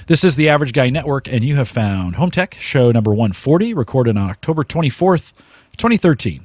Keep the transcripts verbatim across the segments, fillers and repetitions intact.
This is the Average Guy Network, and you have found Home Tech, show number one forty, recorded on October twenty-fourth, twenty thirteen.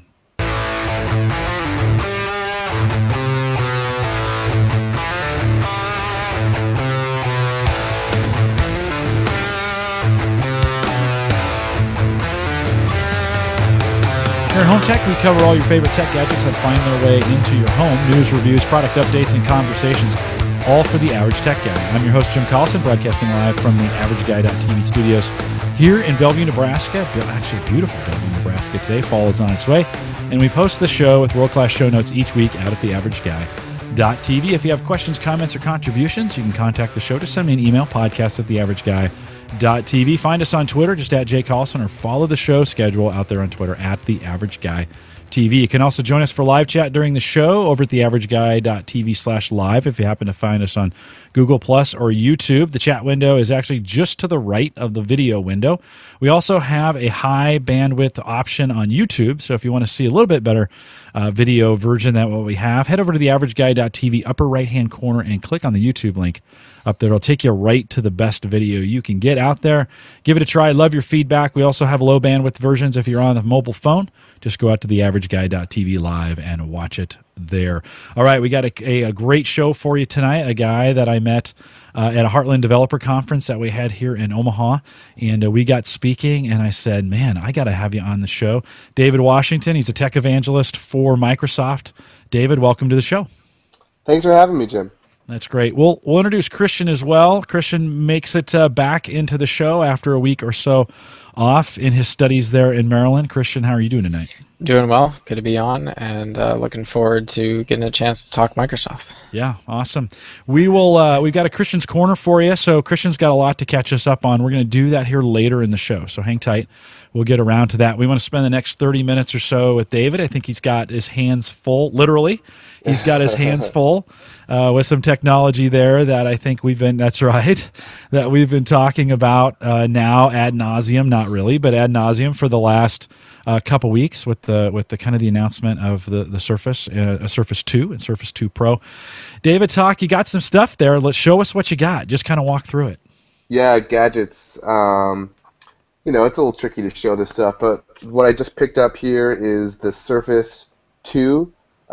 Here at Home Tech, we cover all your favorite tech gadgets that find their way into your home. News, reviews, product updates, and conversations, all for the Average Tech Guy. I'm your host, Jim Collison, broadcasting live from the Average Guy dot T V studios here in Bellevue, Nebraska. Actually, beautiful Bellevue, Nebraska today. Fall is on its way. And we post the show with world-class show notes each week out at the Average Guy dot T V. If you have questions, comments, or contributions, you can contact the show. Just send me an email, podcast at the Average Guy dot T V. Find us on Twitter, just at Jay Collison, or follow the show schedule out there on Twitter at the Average Guy T V. You can also join us for live chat during the show over at the Average Guy dot T V slash live if you happen to find us on Google Plus or YouTube. The chat window is actually just to the right of the video window. We also have a high bandwidth option on YouTube, so if you want to see a little bit better uh, video version than what we have, head over to the Average Guy dot T V upper right-hand corner and click on the YouTube link up there. It'll take you right to the best video you can get out there. Give it a try. Love your feedback. We also have low bandwidth versions if you're on a mobile phone. Just go out to the Average Guy dot T V live and watch it there. All right, we got a, a, a great show for you tonight. A guy that I met uh, at a Heartland Developer Conference that we had here in Omaha, and uh, we got speaking, and I said, man, I got to have you on the show. David Washington, he's a tech evangelist for Microsoft. David, welcome to the show. Thanks for having me, Jim. That's great. We'll, we'll introduce Christian as well. Christian makes it uh, back into the show after a week or so off in his studies there in Maryland. Christian, how are you doing tonight? Doing well. Good to be on, and uh, looking forward to getting a chance to talk Microsoft. Yeah, awesome. We will. Uh, we've got a Christian's Corner for you, so Christian's got a lot to catch us up on. We're going to do that here later in the show, so hang tight. We'll get around to that. We want to spend the next thirty minutes or so with David. I think he's got his hands full, literally. He's got his hands full uh, with some technology there that I think we've been, that's right, that we've been talking about uh, now ad nauseum, not really, but ad nauseum for the last uh, couple weeks with the with the kind of the announcement of the, the Surface, uh, a Surface two and Surface two Pro. David, talk, you got some stuff there. Let's show us what you got. Just kind of walk through it. Yeah, gadgets. Um, you know, it's a little tricky to show this stuff, but what I just picked up here is the Surface two.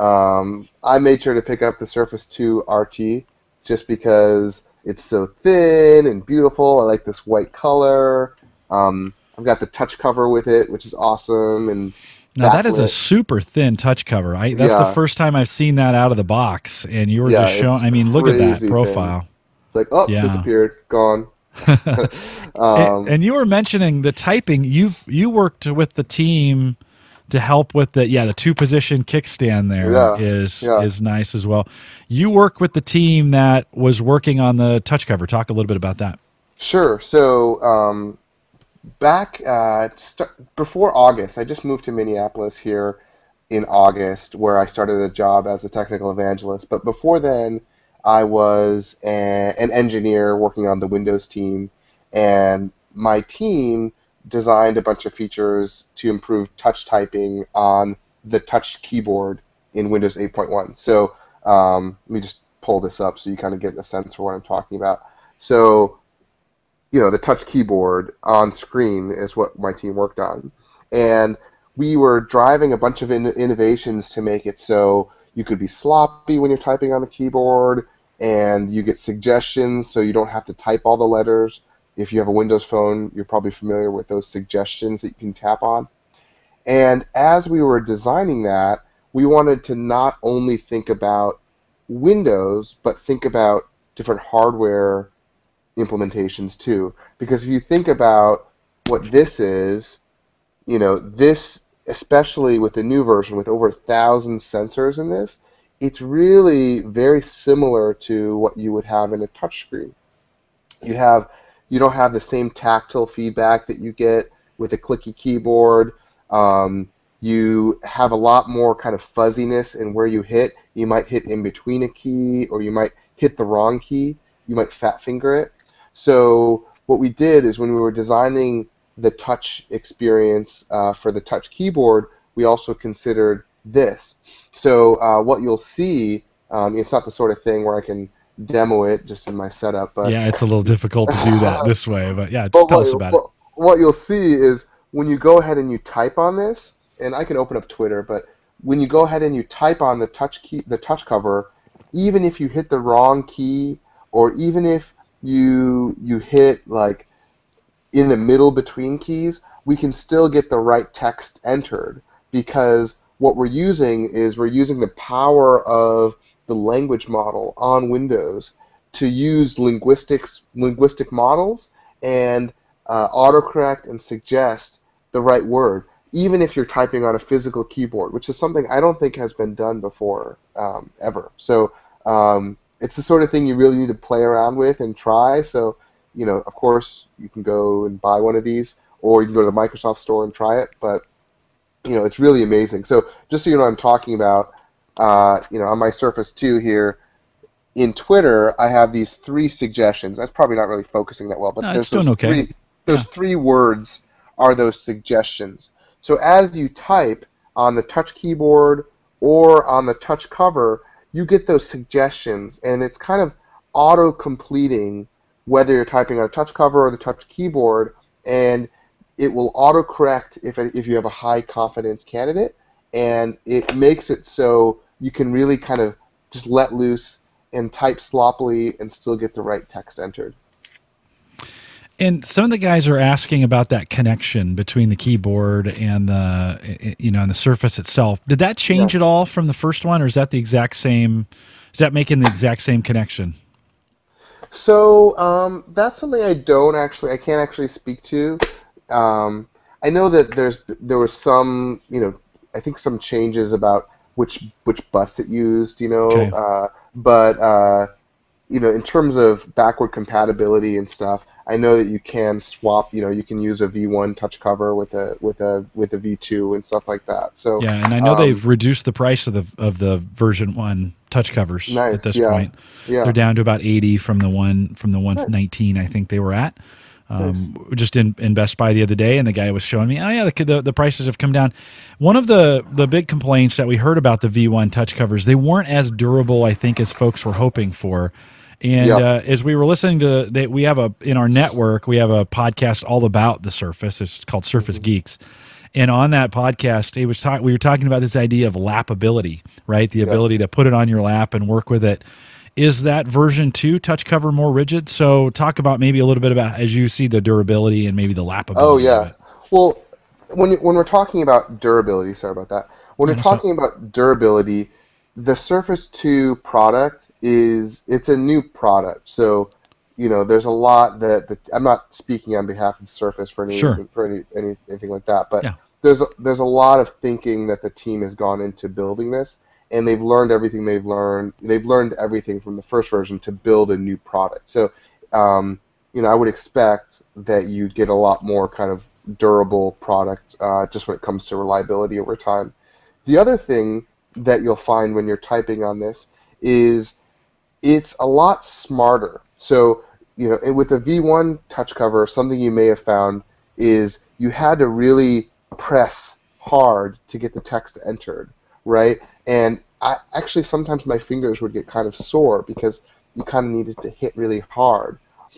Um, I made sure to pick up the Surface two R T just because it's so thin and beautiful. I like this white color. Um, I've got the touch cover with it, which is awesome. And now that is a super thin touch cover. I, that's yeah. the first time I've seen that out of the box, and you were yeah, just showing. I mean, look at that profile. Thin. It's like, oh, yeah. disappeared, gone. um, and, and you were mentioning the typing. You've you worked with the team to help with the yeah the two position kickstand there yeah, is yeah. is nice as well. You work with the team that was working on the touch cover. Talk a little bit about that. Sure. So um, back uh, st- before August, I just moved to Minneapolis here in August, where I started a job as a technical evangelist. But before then, I was a, an engineer working on the Windows team, and my team designed a bunch of features to improve touch typing on the touch keyboard in Windows eight point one. So um, let me just pull this up so you kind of get a sense for what I'm talking about. So, you know, the touch keyboard on screen is what my team worked on. And we were driving a bunch of in- innovations to make it so you could be sloppy when you're typing on the keyboard, and you get suggestions so you don't have to type all the letters. If you have a Windows phone, you're probably familiar with those suggestions that you can tap on. And as we were designing that, we wanted to not only think about Windows, but think about different hardware implementations too. Because if you think about what this is, you know, this, especially with the new version with over a thousand sensors in this, it's really very similar to what you would have in a touchscreen. You have You don't have the same tactile feedback that you get with a clicky keyboard. Um, you have a lot more kind of fuzziness in where you hit. You might hit in between a key, or you might hit the wrong key. You might fat finger it. So what we did is when we were designing the touch experience uh, for the touch keyboard, we also considered this. So uh, what you'll see, um, it's not the sort of thing where I can demo it just in my setup. But yeah, it's a little difficult to do that this way, but yeah, but just tell what, us about what, what you'll see is when you go ahead and you type on this, and I can open up Twitter, but when you go ahead and you type on the touch key, the touch cover, even if you hit the wrong key, or even if you you hit like in the middle between keys, we can still get the right text entered, because what we're using is we're using the power of the language model on Windows to use linguistics linguistic models and uh, autocorrect and suggest the right word, even if you're typing on a physical keyboard, which is something I don't think has been done before um, ever. So um, it's the sort of thing you really need to play around with and try. So, you know, of course, you can go and buy one of these, or you can go to the Microsoft Store and try it. But, you know, it's really amazing. So just so you know what I'm talking about, uh, you know, on my Surface two here, in Twitter, I have these three suggestions. That's probably not really focusing that well, but No, it's there's doing those okay. three. Those Yeah. three words are those suggestions. So as you type on the touch keyboard or on the touch cover, you get those suggestions, and it's kind of auto-completing whether you're typing on a touch cover or the touch keyboard, and it will autocorrect if if you have a high confidence candidate, and it makes it so you can really kind of just let loose and type sloppily and still get the right text entered. And some of the guys are asking about that connection between the keyboard and the, you know, and the Surface itself. Did that change Yeah. at all from the first one, or is that the exact same? Is that making the exact same connection? So um, that's something I don't actually, I can't actually speak to. Um, I know that there's there was some, you know, I think some changes about which which bus it used, you know, Okay. uh, but uh, you know, in terms of backward compatibility and stuff, I know that you can swap, you know, you can use a V one touch cover with a with a with a V two and stuff like that. So Yeah, and I know um, they've reduced the price of the of the version one touch covers at nice, this yeah, point. yeah, They're down to about eighty from the one from the one nice, nineteen I think they were at. nice. Um, just in, in Best Buy the other day, and the guy was showing me, oh yeah, the, the the prices have come down. One of the the big complaints that we heard about the V one touch covers, they weren't as durable, I think, as folks were hoping for. And Yep. uh, as we were listening to, they, we have a in our network, we have a podcast all about the Surface. It's called Surface Mm-hmm. Geeks. And on that podcast, it was talk, we were talking about this idea of lappability, right? The Yep. ability to put it on your lap and work with it. Is that version two touch cover more rigid? So talk about maybe a little bit about as you see the durability and maybe the lappability Oh of yeah. it. Well, when you- when we're talking about durability, sorry about that. When Yeah, we're no sweat. talking about durability, the Surface two product is it's a new product. So, you know, there's a lot that, that I'm not speaking on behalf of Surface for any Sure. reason, for any, any anything like that, but Yeah. there's a, there's a lot of thinking that the team has gone into building this, and they've learned everything they've learned. They've learned everything from the first version to build a new product. So, um, you know, I would expect that you'd get a lot more kind of durable product uh, just when it comes to reliability over time. The other thing that you'll find when you're typing on this is it's a lot smarter. So, you know, with a V one touch cover, something you may have found is you had to really press hard to get the text entered, right? And I actually sometimes my fingers would get kind of sore because you kind of needed to hit really hard.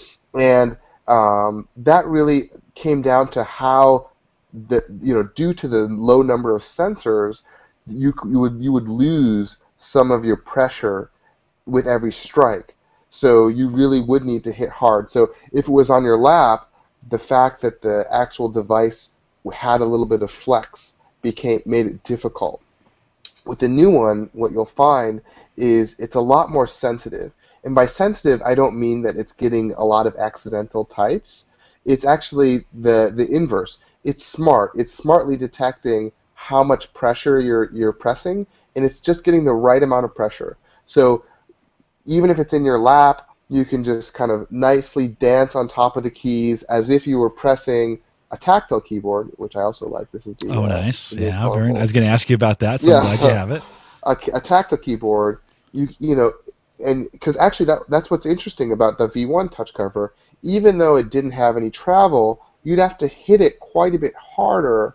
And um, that really came down to how the you know due to the low number of sensors, you you would you would lose some of your pressure with every strike. So you really would need to hit hard. So if it was on your lap, the fact that the actual device had a little bit of flex became made it difficult. With the new one, what you'll find is it's a lot more sensitive. And by sensitive, I don't mean that it's getting a lot of accidental types. It's actually the, the inverse. It's smart. It's smartly detecting how much pressure you're, you're pressing, and it's just getting the right amount of pressure. So even if it's in your lap, you can just kind of nicely dance on top of the keys as if you were pressing a tactile keyboard, which I also like. This is the Oh, uh, nice. the new Yeah, very Powerful. nice. I was going to ask you about that, so I'm glad you have it. a, a tactile keyboard, you you know, and because actually that that's what's interesting about the V one touch cover. Even though it didn't have any travel, you'd have to hit it quite a bit harder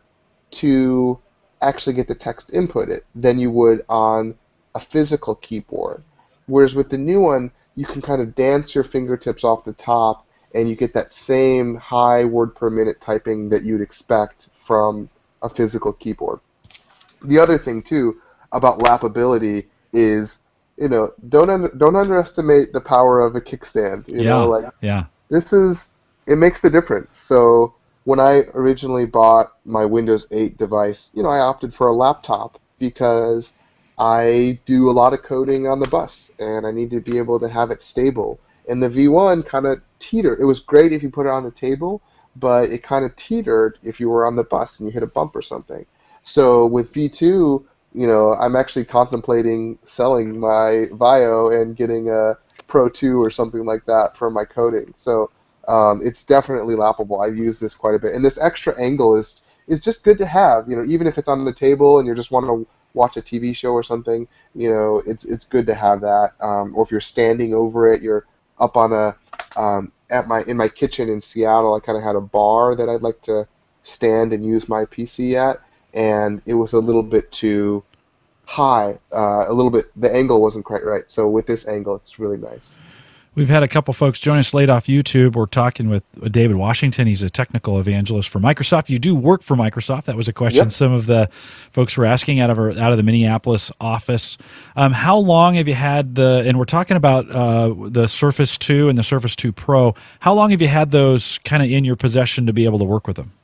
to actually get the text inputted than you would on a physical keyboard. Whereas with the new one, you can kind of dance your fingertips off the top, and you get that same high word per minute typing that you'd expect from a physical keyboard. The other thing too about lappability is, you know, don't under, don't underestimate the power of a kickstand. You yeah, know, like yeah. this is it makes the difference. So when I originally bought my Windows eight device, you know, I opted for a laptop because I do a lot of coding on the bus, and I need to be able to have it stable. And the V one kind of teetered. It was great if you put it on the table, but it kind of teetered if you were on the bus and you hit a bump or something. So with V two, you know, I'm actually contemplating selling my Vaio and getting a Pro two or something like that for my coding. So um, it's definitely lappable. I've used this quite a bit. And this extra angle is is just good to have. You know, even if it's on the table and you just want to watch a T V show or something, you know, it's it's good to have that. Um, or if you're standing over it, you're up on a um, at my in my kitchen in Seattle. I kind of had a bar that I'd like to stand and use my P C at, and it was a little bit too high. Uh, a little bit, the angle wasn't quite right. So with this angle, it's really nice. We've had a couple folks join us late off YouTube. We're talking with David Washington. He's a technical evangelist for Microsoft. You do work for Microsoft. That was a question Yep. some of the folks were asking out of our, out of the Minneapolis office. Um, how long have you had the, and we're talking about uh, the Surface two and the Surface two Pro, how long have you had those kind of in your possession to be able to work with them?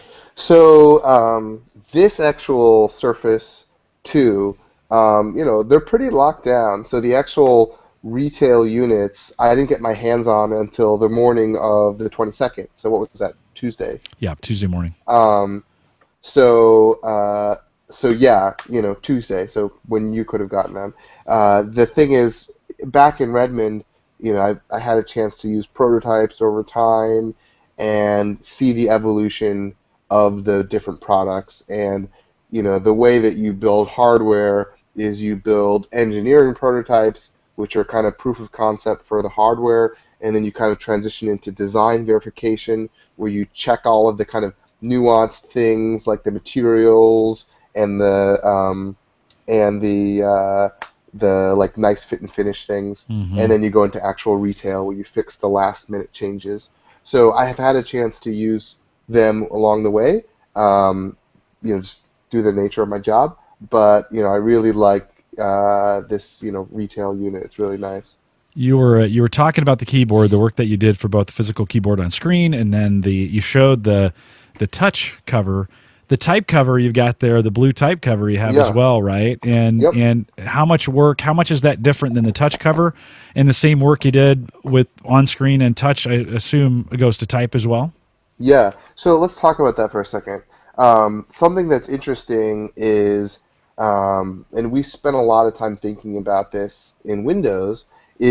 So um, this actual Surface two, um, you know, they're pretty locked down. So the actual retail units, I didn't get my hands on until the morning of the twenty-second. So what was that, Tuesday? Yeah, Tuesday morning. Um, so, uh, so yeah, you know, Tuesday. So when you could have gotten them. Uh, the thing is, back in Redmond, you know, I, I had a chance to use prototypes over time and see the evolution of the different products. And, you know, the way that you build hardware is you build engineering prototypes, which are kind of proof of concept for the hardware, and then you kind of transition into design verification, where you check all of the kind of nuanced things like the materials and the um, and the uh, the like nice fit and finish things, Mhm. and then you go into actual retail where you fix the last minute changes. So I have had a chance to use them along the way, um, you know, just due to the nature of my job. But you know, I really like uh, this, you know, retail unit. It's really nice. You were uh, you were talking about the keyboard, the work that you did for both the physical keyboard on screen, and then the you showed the the touch cover, the type cover you've got there, the blue type cover you have Yeah. as well, right? And Yep. and how much work? How much is that different than the touch cover? And the same work you did with on screen and touch, I assume, goes to type as well. Yeah. So let's talk about that for a second. Um, something that's interesting is, um, and we spent a lot of time thinking about this in Windows,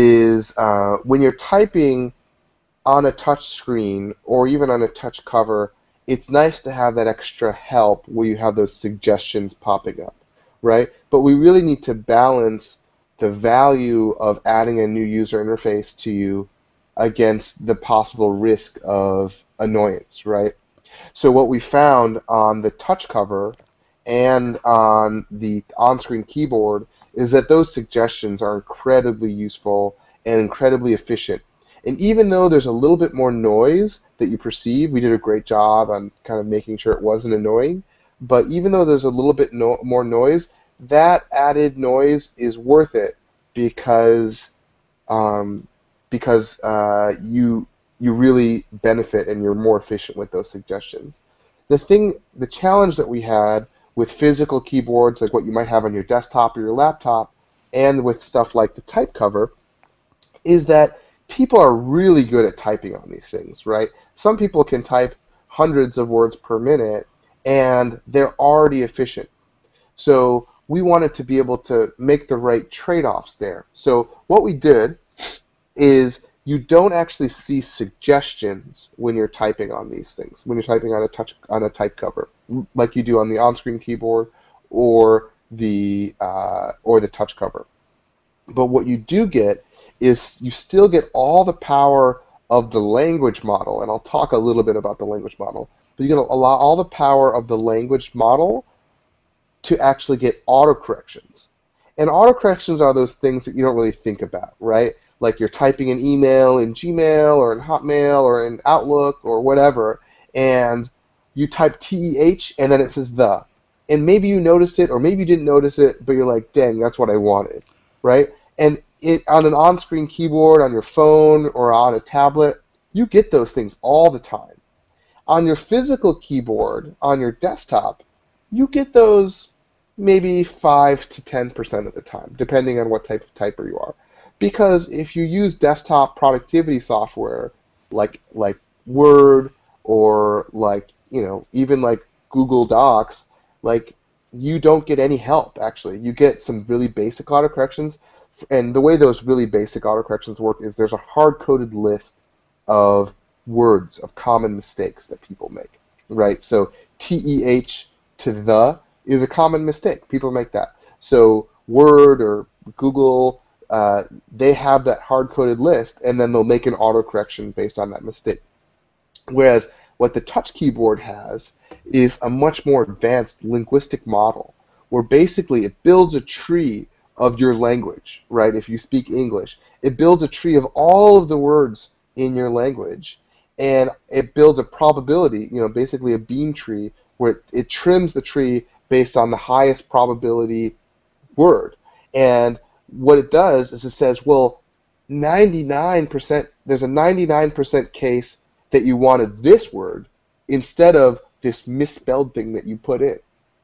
is uh, when you're typing on a touch screen or even on a touch cover, it's nice to have that extra help where you have those suggestions popping up, right? But we really need to balance the value of adding a new user interface to you against the possible risk of annoyance, right? So what we found on the touch cover and on the on-screen keyboard is that those suggestions are incredibly useful and incredibly efficient. And even though there's a little bit more noise that you perceive, we did a great job on kind of making sure it wasn't annoying, but even though there's a little bit no more noise, that added noise is worth it because um, because uh, you you really benefit and you're more efficient with those suggestions. The thing, the challenge that we had with physical keyboards, like what you might have on your desktop or your laptop, and with stuff like the type cover, is that people are really good at typing on these things, right? Some people can type hundreds of words per minute, and they're already efficient. So we wanted to be able to make the right trade-offs there. So what we did is you don't actually see suggestions when you're typing on these things, when you're typing on a touch on a type cover, like you do on the on-screen keyboard or the uh, or the touch cover. But what you do get is you still get all the power of the language model, and I'll talk a little bit about the language model. But you get a lot, all the power of the language model to actually get autocorrections. And autocorrections are those things that you don't really think about, right? like you're typing an email in Gmail or in Hotmail or in Outlook or whatever, and you type T E H and then it says the. And maybe you notice it or maybe you didn't notice it, but you're like, dang, that's what I wanted, right? And it, on an on-screen keyboard, on your phone or on a tablet, you get those things all the time. On your physical keyboard, on your desktop, you get those maybe five to ten percent of the time, depending on what type of typer you are. Because if you use desktop productivity software like like Word or like, you know, even like Google Docs, like you don't get any help, actually. You get some really basic autocorrections, and the way those really basic autocorrections work is there's a hard-coded list of words, of common mistakes that people make, right? So T E H to the is a common mistake. People make that. So Word or Google, uh, they have that hard-coded list, and then they'll make an autocorrection based on that mistake. Whereas what the touch keyboard has is a much more advanced linguistic model, where basically it builds a tree of your language, right? If you speak English, it builds a tree of all of the words in your language, and it builds a probability, you know, basically a beam tree, where it, it trims the tree based on the highest probability word. And what it does is it says, well, ninety-nine percent, there's a ninety-nine percent case that you wanted this word instead of this misspelled thing that you put in.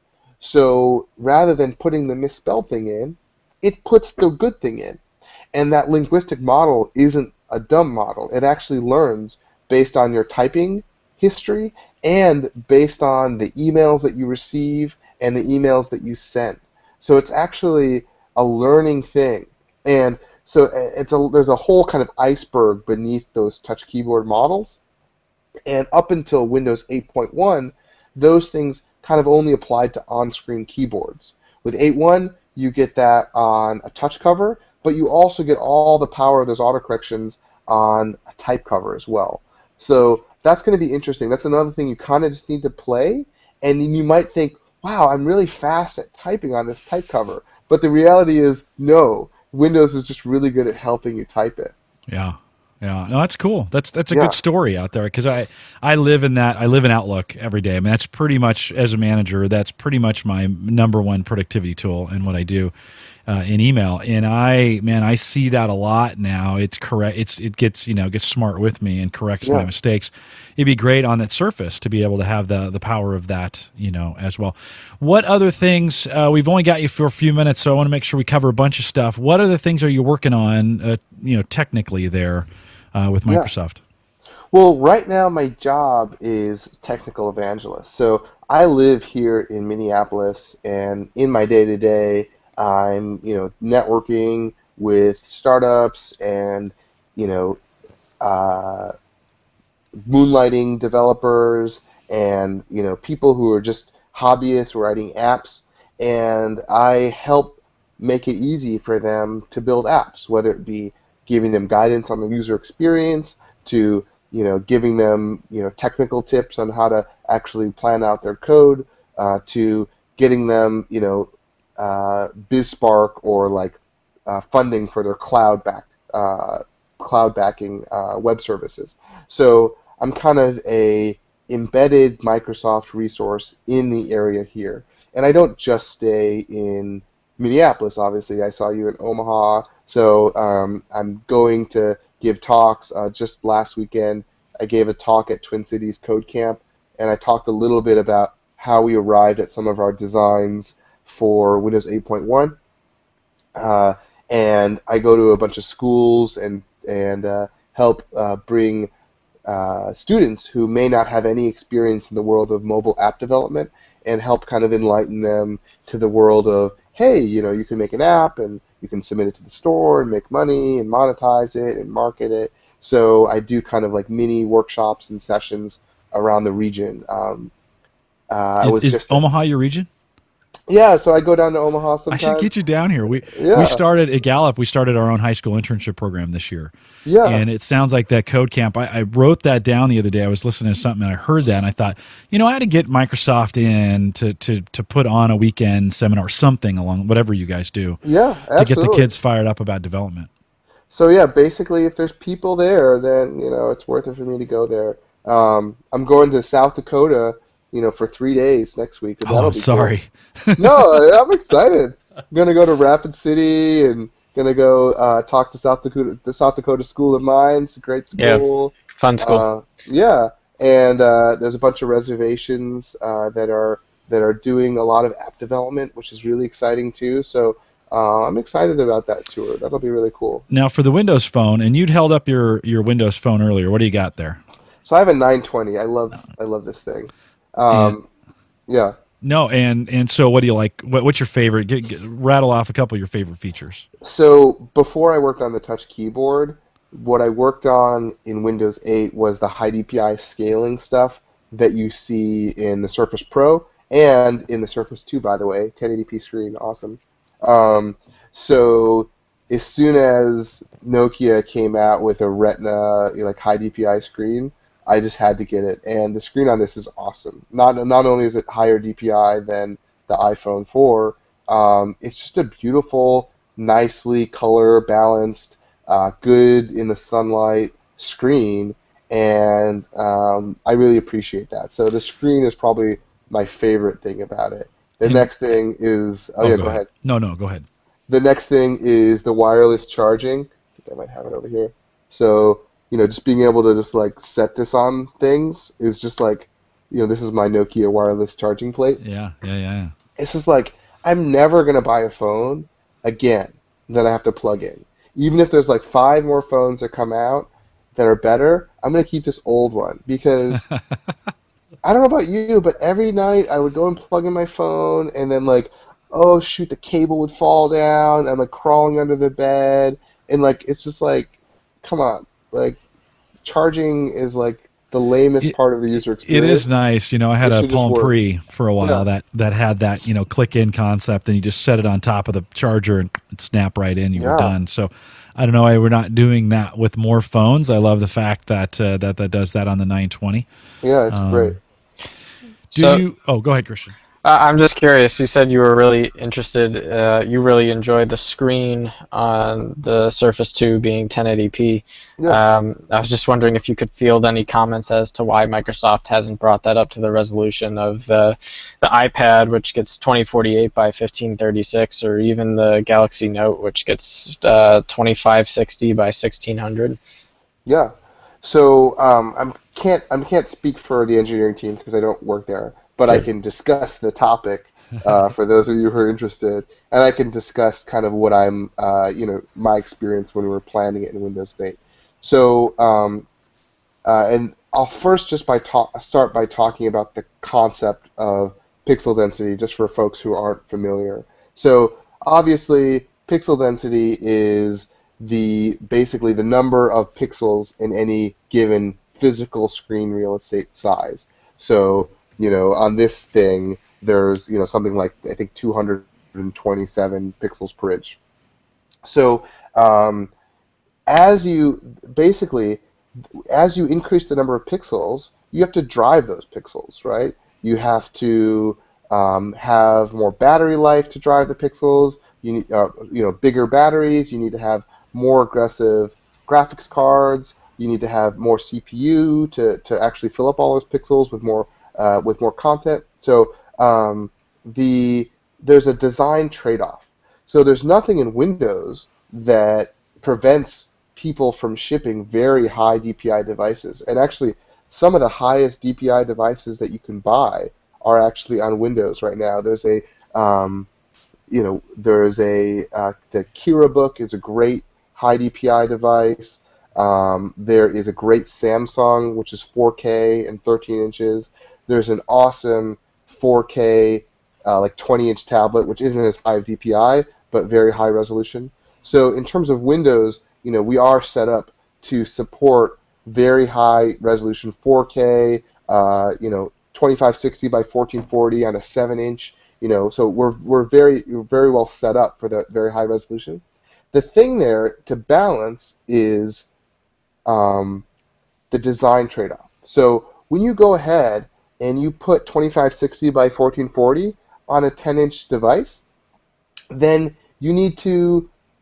So rather than putting the misspelled thing in, it puts the good thing in. And that linguistic model isn't a dumb model. It actually learns based on your typing history and based on the emails that you receive and the emails that you send. So it's actually a learning thing. And so it's a, there's a whole kind of iceberg beneath those touch keyboard models. And up until Windows eight point one, those things kind of only applied to on-screen keyboards. With eight point one, you get that on a touch cover, but you also get all the power of those autocorrections on a type cover as well. So that's going to be interesting. That's another thing you kind of just need to play, and then you might think, wow, I'm really fast at typing on this type cover. But the reality is, no, Windows is just really good at helping you type it. Yeah. Yeah, no, that's cool. That's that's a Yeah. good story out there, because I, I live in that. I live in Outlook every day. I mean, that's pretty much, as a manager, that's pretty much my number one productivity tool in what I do uh, in email. And I, man, I see that a lot now. It's correct. It's it gets you know gets smart with me and corrects Yeah. my mistakes. It'd be great on that Surface to be able to have the the power of that, you know, as well. What other things? Uh, we've only got you for a few minutes, so I want to make sure we cover a bunch of stuff. What other things are you working on? Uh, you know, technically there. Uh, with Microsoft? Yeah. Well, right now my job is technical evangelist. So I live here in Minneapolis, and in my day-to-day, I'm you know networking with startups and you know uh, moonlighting developers and you know people who are just hobbyists writing apps, and I help make it easy for them to build apps, whether it be giving them guidance on the user experience, to you know giving them you know technical tips on how to actually plan out their code, uh, to getting them you know uh, BizSpark or like uh, funding for their cloud back uh, cloud backing uh, web services. So I'm kind of a embedded Microsoft resource in the area here, and I don't just stay in Minneapolis. Obviously, I saw you in Omaha. So um, I'm going to give talks. Uh, just last weekend, I gave a talk at Twin Cities Code Camp, and I talked a little bit about how we arrived at some of our designs for Windows eight point one. Uh, and I go to a bunch of schools and and uh, help uh, bring uh, students who may not have any experience in the world of mobile app development, and help kind of enlighten them to the world of, hey, you know, you can make an app and you can submit it to the store and make money and monetize it and market it. So I do kind of like mini workshops and sessions around the region. Um, uh, I Is, was is just, Omaha your region? Yeah, so I go down to Omaha sometimes. I should get you down here. We Yeah. we started at Gallup. We started our own high school internship program this year. Yeah. And it sounds like that code camp. I, I wrote that down the other day. I was listening to something and I heard that and I thought, you know, I had to get Microsoft in to to to put on a weekend seminar or something along whatever you guys do Yeah, to get the absolutely. kids fired up about development. so yeah, basically, if there's people there, then you know it's worth it for me to go there. Um, I'm going to South Dakota, you know, for three days next week, and Oh, that'll I'm be cool. sorry. No, I'm excited. I'm gonna go to Rapid City and gonna go uh, talk to South Dakota, the South Dakota School of Mines, great Yeah, school. fun school. Uh, yeah, and uh, there's a bunch of reservations uh, that are that are doing a lot of app development, which is really exciting too. So uh, I'm excited about that tour. That'll be really cool. Now for the Windows Phone, and you'd held up your your Windows Phone earlier. What do you got there? So I have a nine twenty. I love I love this thing. And Um, yeah. no, and and so what do you like? What, what's your favorite? Get, get, rattle off a couple of your favorite features. So before I worked on the touch keyboard, what I worked on in Windows eight was the high D P I scaling stuff that you see in the Surface Pro and in the Surface two, by the way, ten eighty p screen, awesome. Um, so as soon as Nokia came out with a Retina, you know, like high D P I screen, I just had to get it, and the screen on this is awesome. Not not only is it higher D P I than the iPhone four, um, it's just a beautiful, nicely color balanced, uh, good in the sunlight screen, and um, I really appreciate that. So the screen is probably my favorite thing about it. The And next thing is, oh, oh, yeah, go go ahead. ahead. No, no, go ahead. The next thing is the wireless charging. I think I might have it over here. So, you know, just being able to just like set this on things is just like, you know, this is my Nokia wireless charging plate. Yeah, yeah, yeah. It's just like, I'm never going to buy a phone again that I have to plug in. Even if there's like five more phones that come out that are better, I'm going to keep this old one because I don't know about you, but every night I would go and plug in my phone and then like, oh shoot, the cable would fall down. I'm like crawling under the bed, and like it's just like, come on, like charging is like the lamest It, part of the user it experience. is nice. You know, I had It a should just Palm work. Pre for a while Yeah. that that had that, you know, click in concept, and you just set it on top of the charger and it'd snap right in. You were Yeah. done. So I don't know why we're not doing that with more phones. I love the fact that uh, that that does that on the nine twenty. Yeah, it's Um, great. Do So- you? Oh, go ahead, Christian. Uh, I'm just curious. You said you were really interested. Uh, you really enjoyed the screen on the Surface two being ten eighty p. Yeah. Um, I was just wondering if you could field any comments as to why Microsoft hasn't brought that up to the resolution of the the iPad, which gets twenty forty-eight by fifteen thirty-six, or even the Galaxy Note, which gets uh, twenty-five sixty by sixteen hundred. Yeah. So um, I can't I can't speak for the engineering team because I don't work there, but I Sure. can discuss the topic uh, for those of you who are interested, and I can discuss kind of what I'm uh, you know my experience when we were planning it in Windows eight. So um, uh, and I'll first just by talk start by talking about the concept of pixel density, just for folks who aren't familiar. So obviously, pixel density is the basically the number of pixels in any given physical screen real estate size. So, you know, on this thing, there's, you know, something like, I think, two hundred twenty-seven pixels per inch. So, um, as you, basically, as you increase the number of pixels, you have to drive those pixels, right? You have to um, have more battery life to drive the pixels. You need, uh, you know, bigger batteries. You need to have more aggressive graphics cards. You need to have more C P U to, to actually fill up all those pixels with more uh, with more content. So um, the there's a design trade-off. So there's nothing in Windows that prevents people from shipping very high D P I devices. And actually, some of the highest D P I devices that you can buy are actually on Windows right now. There's a um, you know there's a uh, the Kira Book is a great high D P I device. Um, there is a great Samsung, which is four K and thirteen inches. There's an awesome four K, uh, like twenty inch tablet, which isn't as high D P I, but very high resolution. So in terms of Windows, you know, we are set up to support very high resolution four K, uh, you know, twenty-five sixty by fourteen forty on a seven inch. You know, so we're we're very we're very well set up for that very high resolution. The thing there to balance is um, the design trade-off. So when you go ahead and you put twenty-five sixty by fourteen forty on a ten inch device, then you need to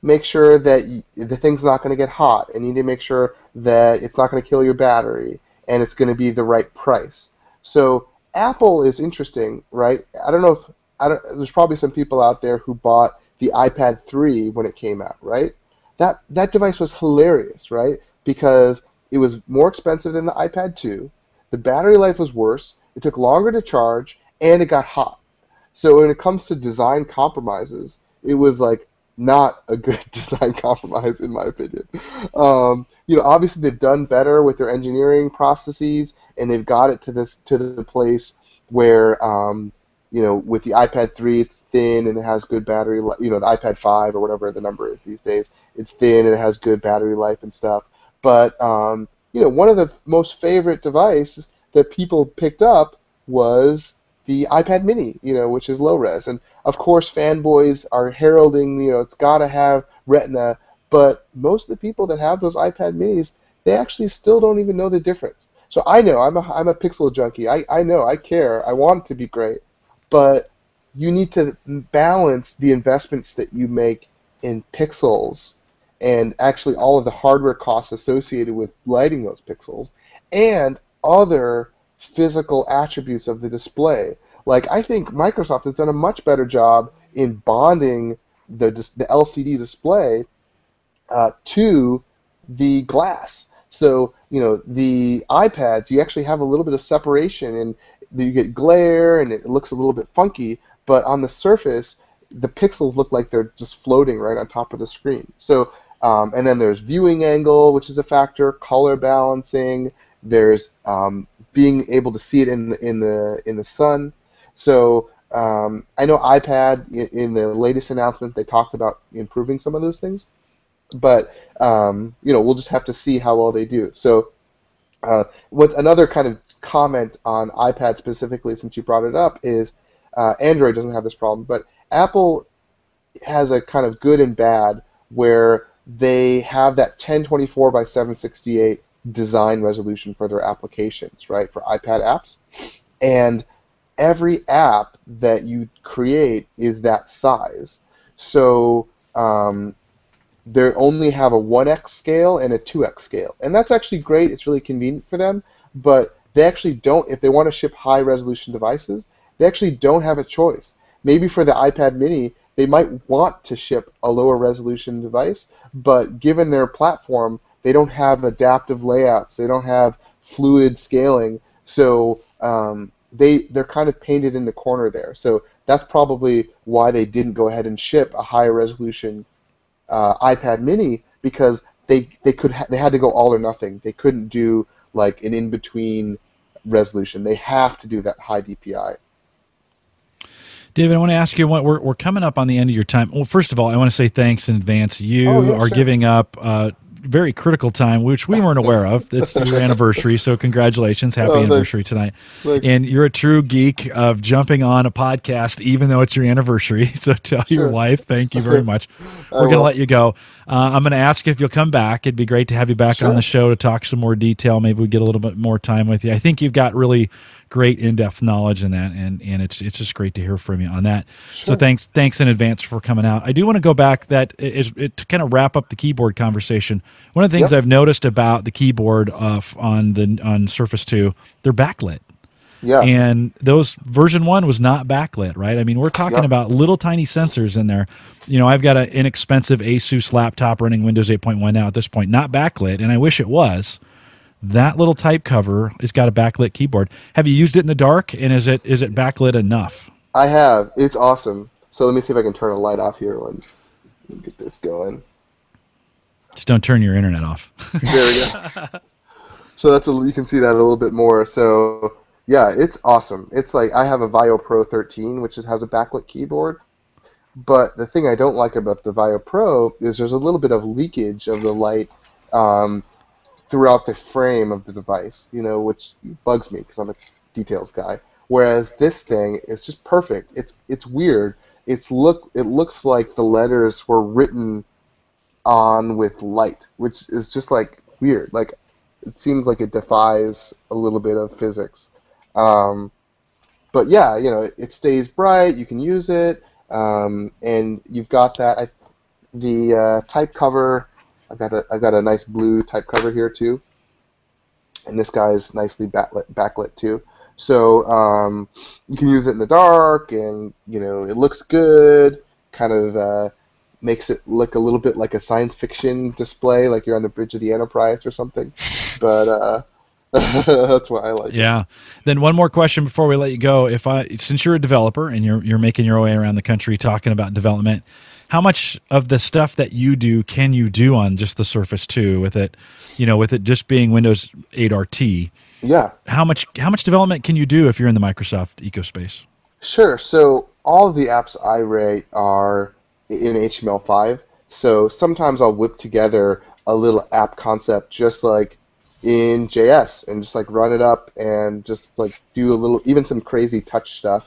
make sure that y the thing's not going to get hot, and you need to make sure that it's not going to kill your battery, and it's going to be the right price. So Apple is interesting, right? I don't know if I don't. There's probably some people out there who bought the iPad three when it came out, right? That that device was hilarious, right? Because it was more expensive than the iPad two. The battery life was worse. It took longer to charge, and it got hot. So when it comes to design compromises, it was like not a good design compromise in my opinion. Um, you know, obviously they've done better with their engineering processes, and they've got it to this to the place where um, you know, with the iPad three, it's thin and it has good battery life. You know, the iPad five or whatever the number is these days, it's thin and it has good battery life and stuff. But um, you know, one of the most favorite devices that people picked up was the iPad Mini, you know, which is low res. And of course, fanboys are heralding, you know, it's got to have Retina. But most of the people that have those iPad Minis, they actually still don't even know the difference. So I know I'm a I'm a Pixel junkie. I I know I care. I want it to be great, but you need to balance the investments that you make in pixels and actually all of the hardware costs associated with lighting those pixels and other physical attributes of the display. Like, I think Microsoft has done a much better job in bonding the the L C D display uh, to the glass. So, you know, the iPads, you actually have a little bit of separation, and you get glare, and it looks a little bit funky, but on the surface, the pixels look like they're just floating right on top of the screen. So, um, and then there's viewing angle, which is a factor, color balancing, there's um, being able to see it in the, in the, in the sun. So um, I know iPad, in, in the latest announcement, they talked about improving some of those things. But um, you know, we'll just have to see how well they do. So, uh, what's another kind of comment on iPad specifically, since you brought it up, is uh, Android doesn't have this problem, but Apple has a kind of good and bad where they have that ten twenty-four by seven sixty-eight design resolution for their applications, right, for iPad apps, and every app that you create is that size. So um, they only have a one x scale and a two x scale. And that's actually great. It's really convenient for them. But they actually don't, if they want to ship high-resolution devices, they actually don't have a choice. Maybe for the iPad mini, they might want to ship a lower-resolution device, but given their platform, they don't have adaptive layouts. They don't have fluid scaling. So um, they, they're kind of painted in the corner there. So that's probably why they didn't go ahead and ship a higher-resolution Uh, iPad mini, because they they could ha they had to go all or nothing. They couldn't do like an in-between resolution. They have to do that high D P I. David, I want to ask you, what we're, we're coming up on the end of your time. Well, first of all, I want to say thanks in advance. You oh, yeah, are sure. giving up uh, very critical time, which we weren't aware of. It's your anniversary, so congratulations. Happy oh, anniversary thanks. tonight. Thanks. And you're a true geek of jumping on a podcast, even though it's your anniversary. So tell Sure. your wife, thank you very much. I We're going to will. let you go. Uh, I'm going to ask if you'll come back. It'd be great to have you back Sure. on the show to talk some more detail. Maybe we get a little bit more time with you. I think you've got really great in-depth knowledge in that, and, and it's it's just great to hear from you on that. Sure. So thanks thanks in advance for coming out. I do want to go back that is it, to kind of wrap up the keyboard conversation. One of the things Yep. I've noticed about the keyboard uh, on the on Surface two, they're backlit. Yeah. And those version one was not backlit, right? I mean, we're talking Yep. about little tiny sensors in there. You know, I've got an inexpensive Asus laptop running Windows eight point one now at this point, not backlit, and I wish it was. That little type cover has got a backlit keyboard. Have you used it in the dark, and is it is it backlit enough? I have. It's awesome. So let me see if I can turn a light off here when let me get this going. Just don't turn your internet off. There we go. So that's a, you can see that a little bit more. So yeah, it's awesome. It's like I have a Vio Pro thirteen, which is, has a backlit keyboard. But the thing I don't like about the Vio Pro is there's a little bit of leakage of the light um, throughout the frame of the device, you know, which bugs me because I'm a details guy. Whereas this thing is just perfect. It's it's weird. It's look it looks like the letters were written on with light, which is just like weird. Like it seems like it defies a little bit of physics. Um, but yeah, you know, it, it stays bright. You can use it, um, and you've got that. I, the uh, type cover, I've got a I've got a nice blue type cover here too, and this guy is nicely backlit backlit too. So um, you can use it in the dark, and you know it looks good. Kind of uh, makes it look a little bit like a science fiction display, like you're on the bridge of the Enterprise or something. But uh, that's why I like it. Yeah. Then one more question before we let you go. If I, since you're a developer and you're you're making your way around the country talking about development, how much of the stuff that you do can you do on just the Surface two with it, you know, with it just being Windows eight R T? Yeah. How much how much development can you do if you're in the Microsoft ecospace? Sure. So all of the apps I write are in H T M L five. So sometimes I'll whip together a little app concept just like in J S and just like run it up and just like do a little, even some crazy touch stuff.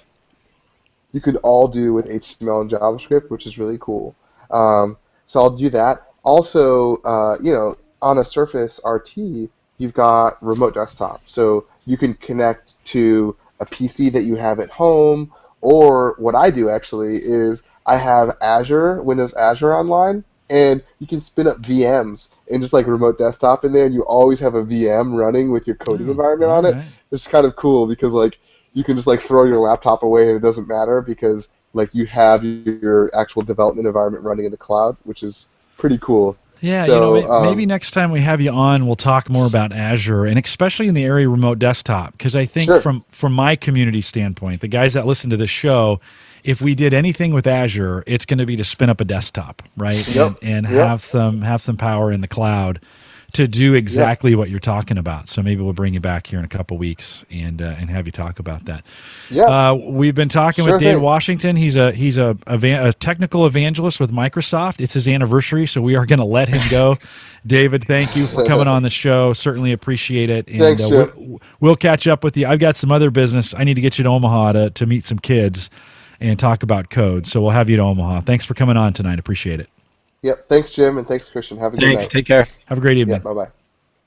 You could all do with H T M L and JavaScript, which is really cool. Um, so I'll do that. Also, uh, you know, on a Surface R T, you've got remote desktop. So you can connect to a P C that you have at home, or what I do actually is I have Azure, Windows Azure Online, and you can spin up V Ms and just like remote desktop in there, and you always have a V M running with your coding Oh, environment on it. right. It's kind of cool because like you can just like throw your laptop away and it doesn't matter because like you have your actual development environment running in the cloud, which is pretty cool. Yeah, So, you know, may- um, maybe next time we have you on, we'll talk more about Azure, and especially in the area of remote desktop, because I think Sure. from from my community standpoint, the guys that listen to this show, if we did anything with Azure, it's going to be to spin up a desktop, right, Yep. and, and Yep. have some have some power in the cloud to do exactly what you're talking about. So maybe we'll bring you back here in a couple weeks and uh, and have you talk about that. Yeah. Uh, we've been talking Sure with David thing. Washington. He's a he's a, a, a technical evangelist with Microsoft. It's his anniversary, so we are going to let him go. David, thank you for coming on the show. Certainly appreciate it. And Thanks, uh, Jim. we'll, we'll catch up with you. I've got some other business. I need to get you to Omaha to, to meet some kids and talk about code. So we'll have you to Omaha. Thanks for coming on tonight. Appreciate it. Yep. Thanks, Jim, and thanks, Christian. Have a good Thanks. night. Take care. Have a great evening. Yeah. Bye bye.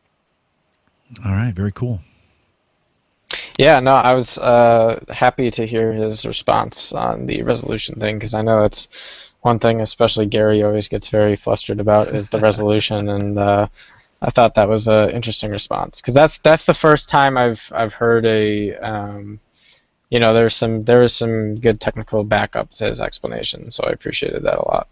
All right. Very cool. Yeah, no, I was uh, happy to hear his response on the resolution thing because I know it's one thing, especially Gary always gets very flustered about is the resolution, and uh, I thought that was an interesting response because that's that's the first time I've I've heard a um, you know there's some there was some good technical backup to his explanation, so I appreciated that a lot.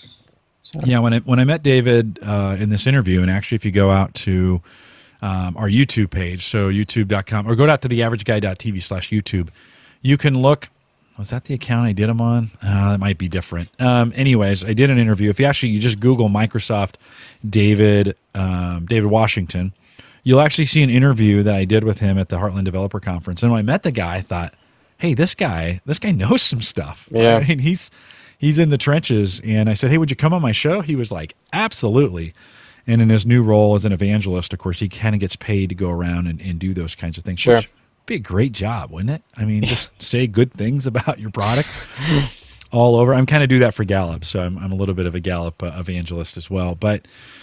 So. Yeah, when I, when I met David uh, in this interview, and actually if you go out to um, our YouTube page, so youtube dot com, or go out to the average guy dot t v slash YouTube, you can look. Was that the account I did him on? Uh, that might be different. Um, anyways, I did an interview. If you actually you just Google Microsoft David um, David Washington, you'll actually see an interview that I did with him at the Heartland Developer Conference. And when I met the guy, I thought, hey, this guy, this guy knows some stuff. Yeah. I mean, he's he's in the trenches. And I said, hey, would you come on my show? He was like, absolutely. And in his new role as an evangelist, of course, he kind of gets paid to go around and, and do those kinds of things. Sure. Which would be a great job, wouldn't it? I mean, just say good things about your product all over. I'm kind of do that for Gallup, so I'm, I'm a little bit of a Gallup uh, evangelist as well. But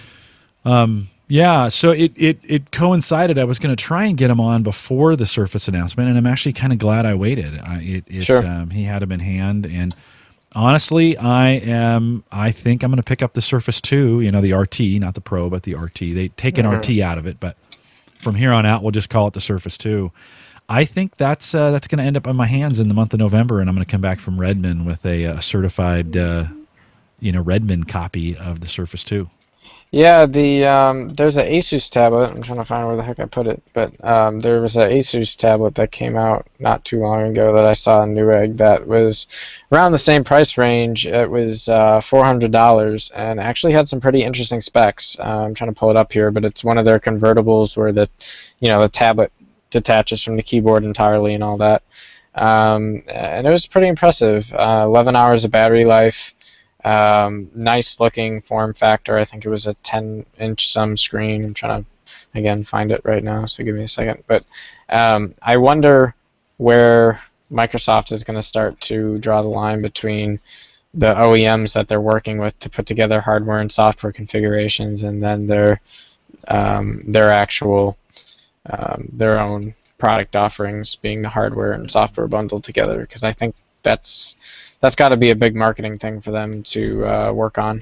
um, yeah, so it, it, it coincided. I was going to try and get him on before the Surface announcement, and I'm actually kind of glad I waited. I, it, it, Sure. um, he had him in hand, and honestly, I am. I think I'm going to pick up the Surface two. You know, the R T, not the Pro, but the R T. They take an Mhm. R T out of it, but from here on out, we'll just call it the Surface two. I think that's uh, that's going to end up in my hands in the month of November, and I'm going to come back from Redmond with a, a certified, uh, you know, Redmond copy of the Surface two. Yeah, the um, there's an Asus tablet. I'm trying to find where the heck I put it, but um, there was an Asus tablet that came out not too long ago that I saw in Newegg that was around the same price range. It was uh, four hundred dollars and actually had some pretty interesting specs. Uh, I'm trying to pull it up here, but it's one of their convertibles where the, you know, the tablet detaches from the keyboard entirely and all that. Um, and it was pretty impressive. Uh, eleven hours of battery life. Um, nice looking form factor. I think it was a ten inch some screen. I'm trying to, again, find it right now, so give me a second. But um, I wonder where Microsoft is going to start to draw the line between the O E Ms that they're working with to put together hardware and software configurations and then their, um, their actual, um, their own product offerings being the hardware and software bundled together, because I think that's that's got to be a big marketing thing for them to uh, work on.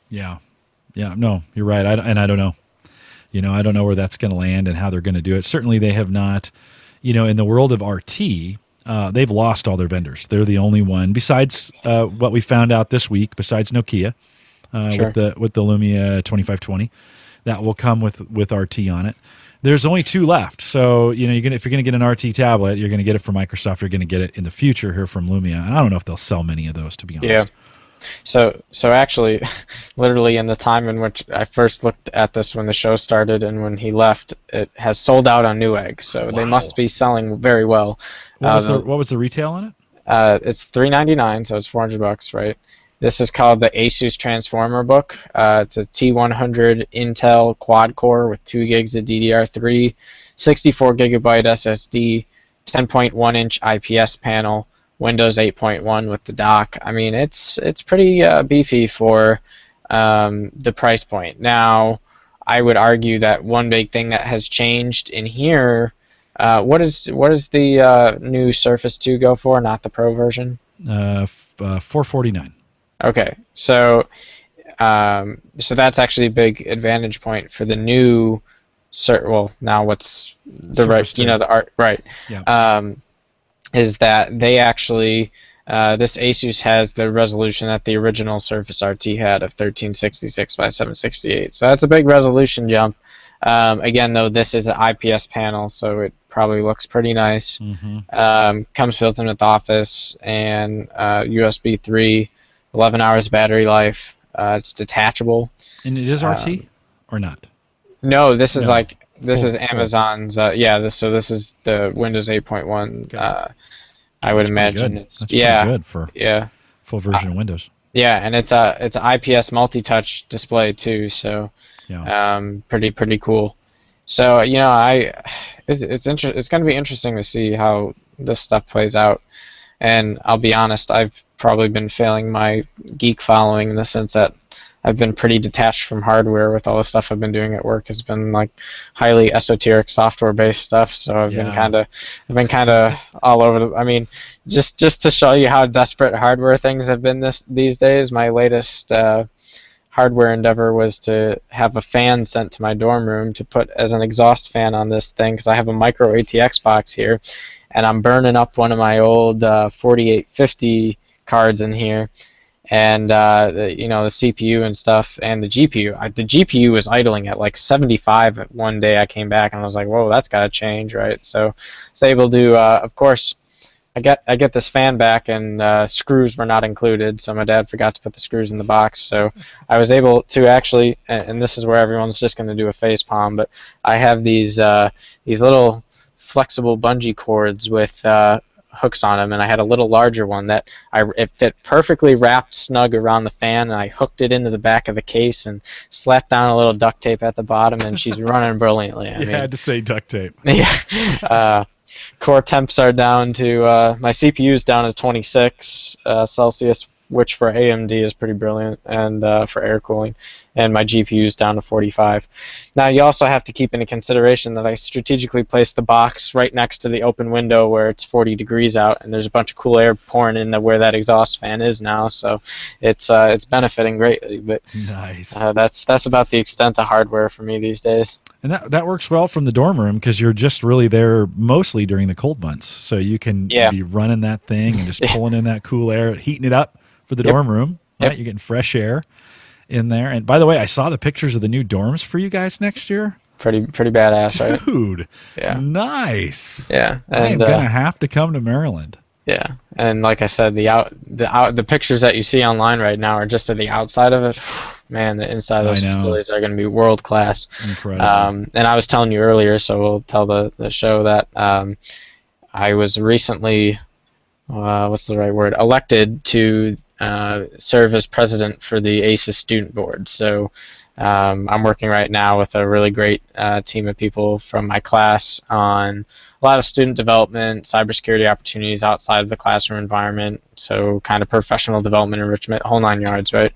Yeah, yeah. No, you're right. I, and I don't know. You know, I don't know where that's going to land and how they're going to do it. Certainly, they have not. You know, in the world of R T, uh, they've lost all their vendors. They're the only one, besides uh, what we found out this week, besides Nokia, uh, Sure. with the with the Lumia twenty-five twenty, that will come with with R T on it. There's only two left. So, you know, you're gonna if you're going to get an R T tablet, you're going to get it from Microsoft. You're going to get it in the future here from Lumia. And I don't know if they'll sell many of those, to be honest. Yeah. So, so actually, literally in the time in which I first looked at this when the show started and when he left, it has sold out on Newegg. So they Wow. must be selling very well. What was Uh, the what was the retail on it? Uh, it's three ninety-nine, so it's four hundred bucks, right? This is called the Asus Transformer Book. Uh, it's a T one hundred Intel quad core with two gigs of D D R three, sixty-four gigabyte S S D, ten point one inch I P S panel, Windows eight point one with the dock. I mean, it's it's pretty uh, beefy for um, the price point. Now, I would argue that one big thing that has changed in here. Uh, what is what does the uh, new Surface two go for? Not the Pro version. Uh, f- uh, four forty-nine. Okay, so um, so that's actually a big advantage point for the new. Sur- well, now what's the Surface right? You two. know the art right. Yeah. Um, is that they actually uh, this Asus has the resolution that the original Surface R T had of thirteen sixty-six by seven sixty-eight. So that's a big resolution jump. Um, again, though, this is an I P S panel, so it probably looks pretty nice. Mm-hmm. Um, comes built in with Office and uh, U S B three, eleven hours battery life. Uh, it's detachable. And it is R T Um, or not? No, this is No. like this Full- is full. Amazon's. Uh, yeah, this so this is the Windows eight point one. Okay. Uh, I would That's pretty imagine good. it's That's pretty yeah, good for yeah, full version of Windows. yeah, and it's a it's an I P S multi-touch display too. So Yeah. um, pretty pretty cool. So you know, I it's it's inter- it's going to be interesting to see how this stuff plays out. And I'll be honest, I've probably been failing my geek following in the sense that I've been pretty detached from hardware with all the stuff I've been doing at work. Has been like highly esoteric software-based stuff. So I've been Yeah. kind of, I've been kind of all over. The, I mean, just just to show you how desperate hardware things have been this these days. My latest uh, hardware endeavor was to have a fan sent to my dorm room to put as an exhaust fan on this thing because I have a micro A T X box here, and I'm burning up one of my old uh, forty-eight fifty cards in here. And uh, the, you know, the C P U and stuff, and the G P U. I, the G P U was idling at like seventy-five at one day. I came back and I was like, "Whoa, that's got to change, right?" So, I was able to, uh, of course, I get I get this fan back, and uh, screws were not included. So my dad forgot to put the screws in the box. So I was able to actually, and, and this is where everyone's just going to do a face palm, but I have these uh, these little flexible bungee cords with uh, hooks on them, and I had a little larger one that I it fit perfectly wrapped snug around the fan, and I hooked it into the back of the case and slapped down a little duct tape at the bottom, and she's running brilliantly. I You mean, had to say duct tape. yeah. Uh, core temps are down to uh, my C P U is down to twenty-six uh, Celsius, which for A M D is pretty brilliant, and uh, for air cooling, and my G P U is down to forty-five. Now you also have to keep into consideration that I strategically placed the box right next to the open window where it's forty degrees out, and there's a bunch of cool air pouring into where that exhaust fan is now, so it's uh, it's benefiting greatly. But Nice. uh, that's that's about the extent of hardware for me these days. And that that works well from the dorm room because you're just really there mostly during the cold months, so you can Yeah. be running that thing and just Yeah. pulling in that cool air, heating it up for the Yep. dorm room. Right, Yep. you're getting fresh air in there. And by the way, I saw the pictures of the new dorms for you guys next year. Pretty pretty badass, right? Dude, Yeah. nice. Yeah, I am and uh, gonna have to come to Maryland. yeah, and like I said, the out the out the pictures that you see online right now are just of the outside of it. Man, the inside of those I know. facilities are going to be world class. Incredible. Um, and I was telling you earlier, so we'll tell the the show that um, I was recently, uh, what's the right word, elected to uh, serve as president for the A C E S student board. So um, I'm working right now with a really great uh, team of people from my class on a lot of student development, cybersecurity opportunities outside of the classroom environment, so kind of professional development, enrichment, whole nine yards, right?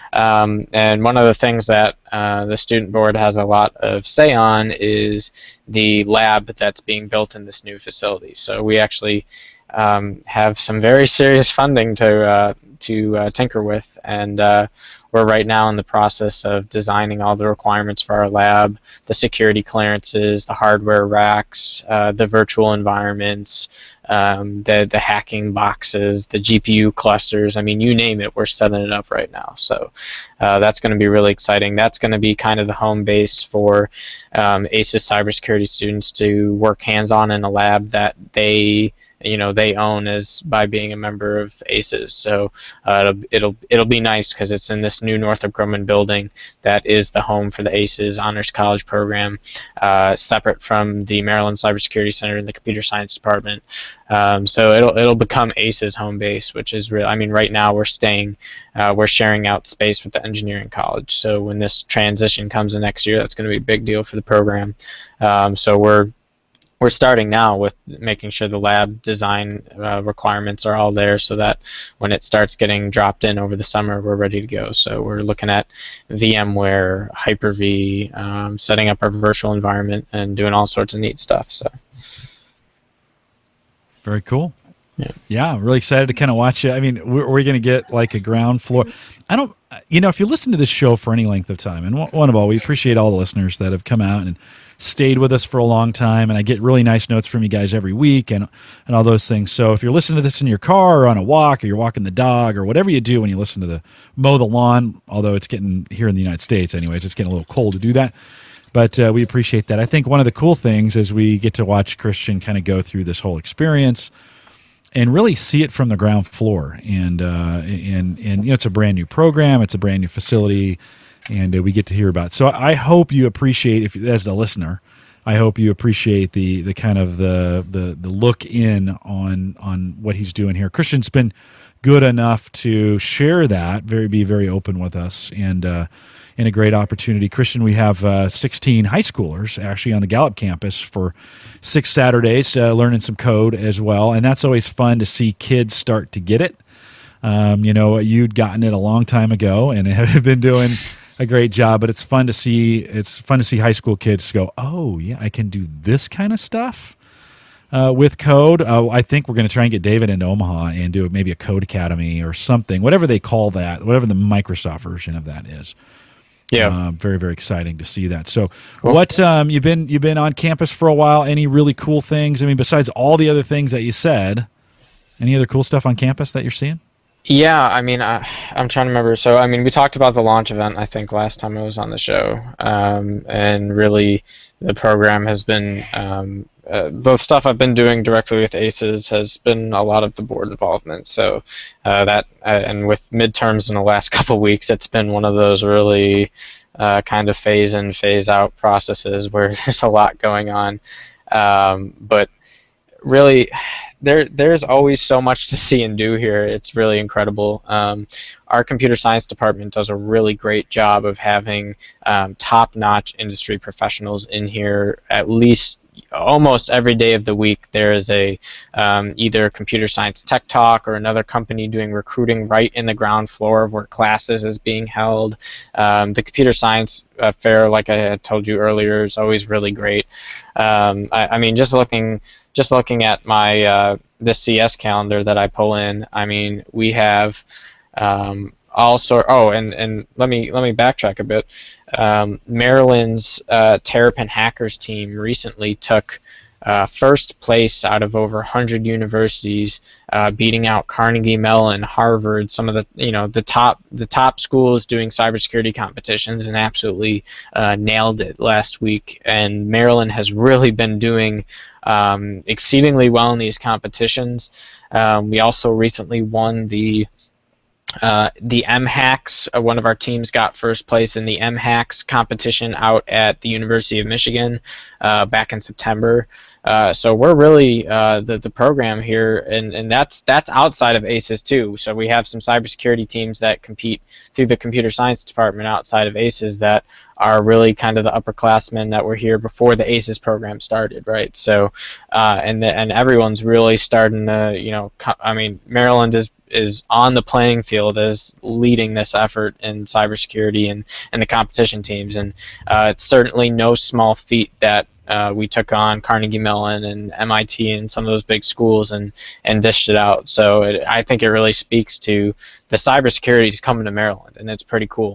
Um, and one of the things that uh, the student board has a lot of say on is the lab that's being built in this new facility. So we actually um, have some very serious funding to uh, to uh, tinker with, and uh, we're right now in the process of designing all the requirements for our lab, the security clearances, the hardware racks, uh, the virtual environments, um, the the hacking boxes, the G P U clusters. I mean, you name it, we're setting it up right now. So uh, that's going to be really exciting. That's going to be kind of the home base for um, ACES cybersecurity students to work hands-on in a lab that they you know they own as by being a member of ACES. So uh, it'll, it'll it'll be nice because it's in this new Northrop Grumman building that is the home for the ACES Honors College program, uh, separate from the Maryland Cybersecurity Center and the Computer Science Department. Um, so it'll it'll become ACES home base, which is real. I mean, right now we're staying, uh, we're sharing out space with the engineering college. So when this transition comes in next year, that's going to be a big deal for the program. Um, so we're We're starting now with making sure the lab design uh, requirements are all there so that when it starts getting dropped in over the summer, we're ready to go. So we're looking at VMware, Hyper-V, um, setting up our virtual environment, and doing all sorts of neat stuff. So, very cool. Yeah, yeah, I'm really excited to kind of watch it. I mean, we're, we're going to get like a ground floor. I don't, you know, if you listen to this show for any length of time, and one of all, we appreciate all the listeners that have come out and stayed with us for a long time, and I get really nice notes from you guys every week and and all those things. So if you're listening to this in your car or on a walk or you're walking the dog or whatever you do when you listen to the mow the lawn, although it's getting here in the United States anyways, it's getting a little cold to do that. But uh, we appreciate that. I think one of the cool things is we get to watch Christian kind of go through this whole experience and really see it from the ground floor. And uh, and and you know, it's a brand new program, it's a brand new facility. And uh, we get to hear about it. So I hope you appreciate, if as a listener, I hope you appreciate the the kind of the the the look in on on what he's doing here. Christian's been good enough to share that, very be very open with us, and uh, in a great opportunity. Christian, we have uh, sixteen high schoolers actually on the Gallup campus for six Saturdays, uh, learning some code as well, and that's always fun to see kids start to get it. Um, you know, you'd gotten it a long time ago and have been doing a great job, but it's fun to see. It's fun to see high school kids go, "Oh, yeah, I can do this kind of stuff uh, with code." Uh, I think we're going to try and get David into Omaha and do maybe a code academy or something, whatever they call that, whatever the Microsoft version of that is. Yeah, uh, very very exciting to see that. So, cool. what um, you've been you've been on campus for a while? Any really cool things? I mean, besides all the other things that you said, any other cool stuff on campus that you're seeing? Yeah, I mean, I, I'm trying to remember. So, I mean, we talked about the launch event, I think, last time I was on the show. Um, and really, the program has been, um, uh, the stuff I've been doing directly with ACES has been a lot of the board involvement. So, uh, that, uh, and with midterms in the last couple of weeks, it's been one of those really uh, kind of phase in, phase out processes where there's a lot going on. Um, but really, There, there's always so much to see and do here. It's really incredible. Um, our computer science department does a really great job of having um, top-notch industry professionals in here. At least almost every day of the week, there is a um, either computer science tech talk or another company doing recruiting right in the ground floor of where classes is being held. Um, the computer science uh, fair, like I had told you earlier, is always really great. Um, I, I mean, just looking. Just looking at my uh, this C S calendar that I pull in, I mean, we have um, all sort. Oh, and, and let me let me backtrack a bit. Um, Maryland's uh, Terrapin Hackers team recently took uh, first place out of over one hundred universities, uh, beating out Carnegie Mellon, Harvard, some of the you know the top the top schools doing cybersecurity competitions, and absolutely uh, nailed it last week. And Maryland has really been doing Um, exceedingly well in these competitions. Um, we also recently won the uh, the M HACS. Uh, one of our teams got first place in the M HACS competition out at the University of Michigan uh, back in September. Uh, so we're really uh, the the program here, and, and that's that's outside of ACES too. So we have some cybersecurity teams that compete through the computer science department outside of ACES that are really kind of the upperclassmen that were here before the ACES program started, right? So uh, and the, and everyone's really starting to, you know, I mean, Maryland is is on the playing field as leading this effort in cybersecurity and and the competition teams, and uh, it's certainly no small feat that uh, we took on Carnegie Mellon and M I T and some of those big schools and, and dished it out. So it, I think it really speaks to the cybersecurity is coming to Maryland, and it's pretty cool.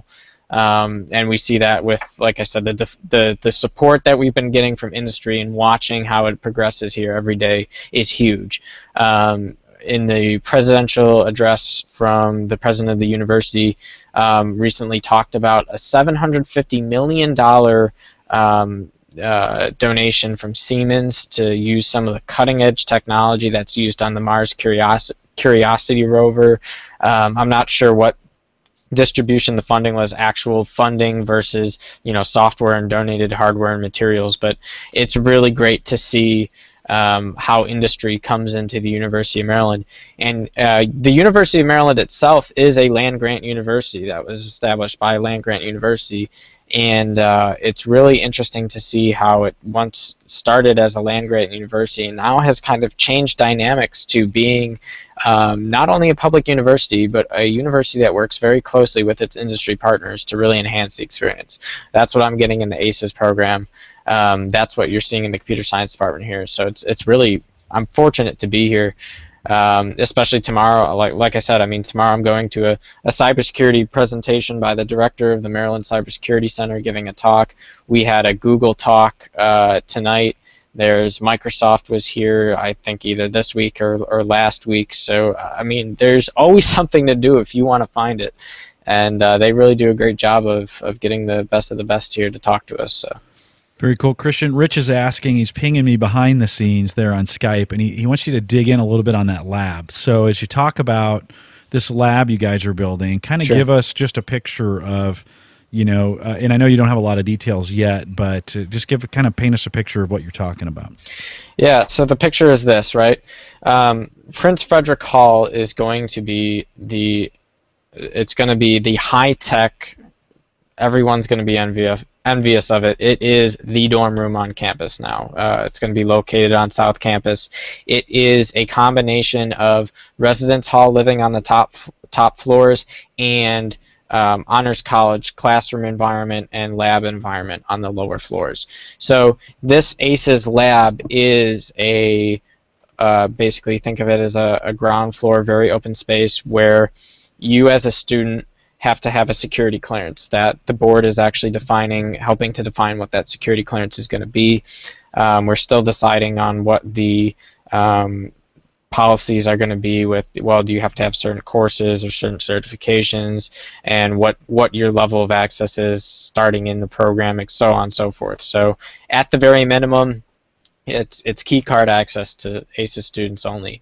Um, and we see that with, like I said, the, the the support that we've been getting from industry and watching how it progresses here every day is huge. Um, in the presidential address from the president of the university, um, recently talked about a seven hundred fifty million dollars um, uh, donation from Siemens to use some of the cutting-edge technology that's used on the Mars Curiosity, Curiosity rover. Um, I'm not sure what distribution the funding was, actual funding versus, you know, software and donated hardware and materials, but it's really great to see um, how industry comes into the University of Maryland. And uh, the University of Maryland itself is a land-grant university that was established by land-grant university, and uh, it's really interesting to see how it once started as a land-grant university and now has kind of changed dynamics to being um, not only a public university, but a university that works very closely with its industry partners to really enhance the experience. That's what I'm getting in the A C E S program. Um, that's what you're seeing in the computer science department here. So it's it's really, I'm fortunate to be here. Um, especially tomorrow, like like I said, I mean, tomorrow I'm going to a, a cybersecurity presentation by the director of the Maryland Cybersecurity Center giving a talk. We had a Google talk uh, tonight. There's Microsoft was here, I think, either this week or, or last week. So, I mean, there's always something to do if you want to find it. And uh, they really do a great job of, of getting the best of the best here to talk to us. So. Very cool. Christian, Rich is asking, he's pinging me behind the scenes there on Skype, and he, he wants you to dig in a little bit on that lab. So as you talk about this lab you guys are building, kind of sure. give us just a picture of, you know, uh, and I know you don't have a lot of details yet, but uh, just give kind of paint us a picture of what you're talking about. Yeah, so the picture is this, right? Um, Prince Frederick Hall is going to be the, it's going to be the high-tech, everyone's going to be envious envious of it. It is the dorm room on campus now. Uh, it's going to be located on South Campus. It is a combination of residence hall living on the top top floors and um, honors college classroom environment and lab environment on the lower floors. So this A C E S lab is a uh, basically think of it as a, a ground floor, very open space where you as a student have to have a security clearance that the board is actually defining, helping to define what that security clearance is going to be. Um, we're still deciding on what the um, policies are going to be with, well, do you have to have certain courses or certain certifications, and what, what your level of access is starting in the program, and so on and so forth. So at the very minimum, it's, it's key card access to A C E S students only.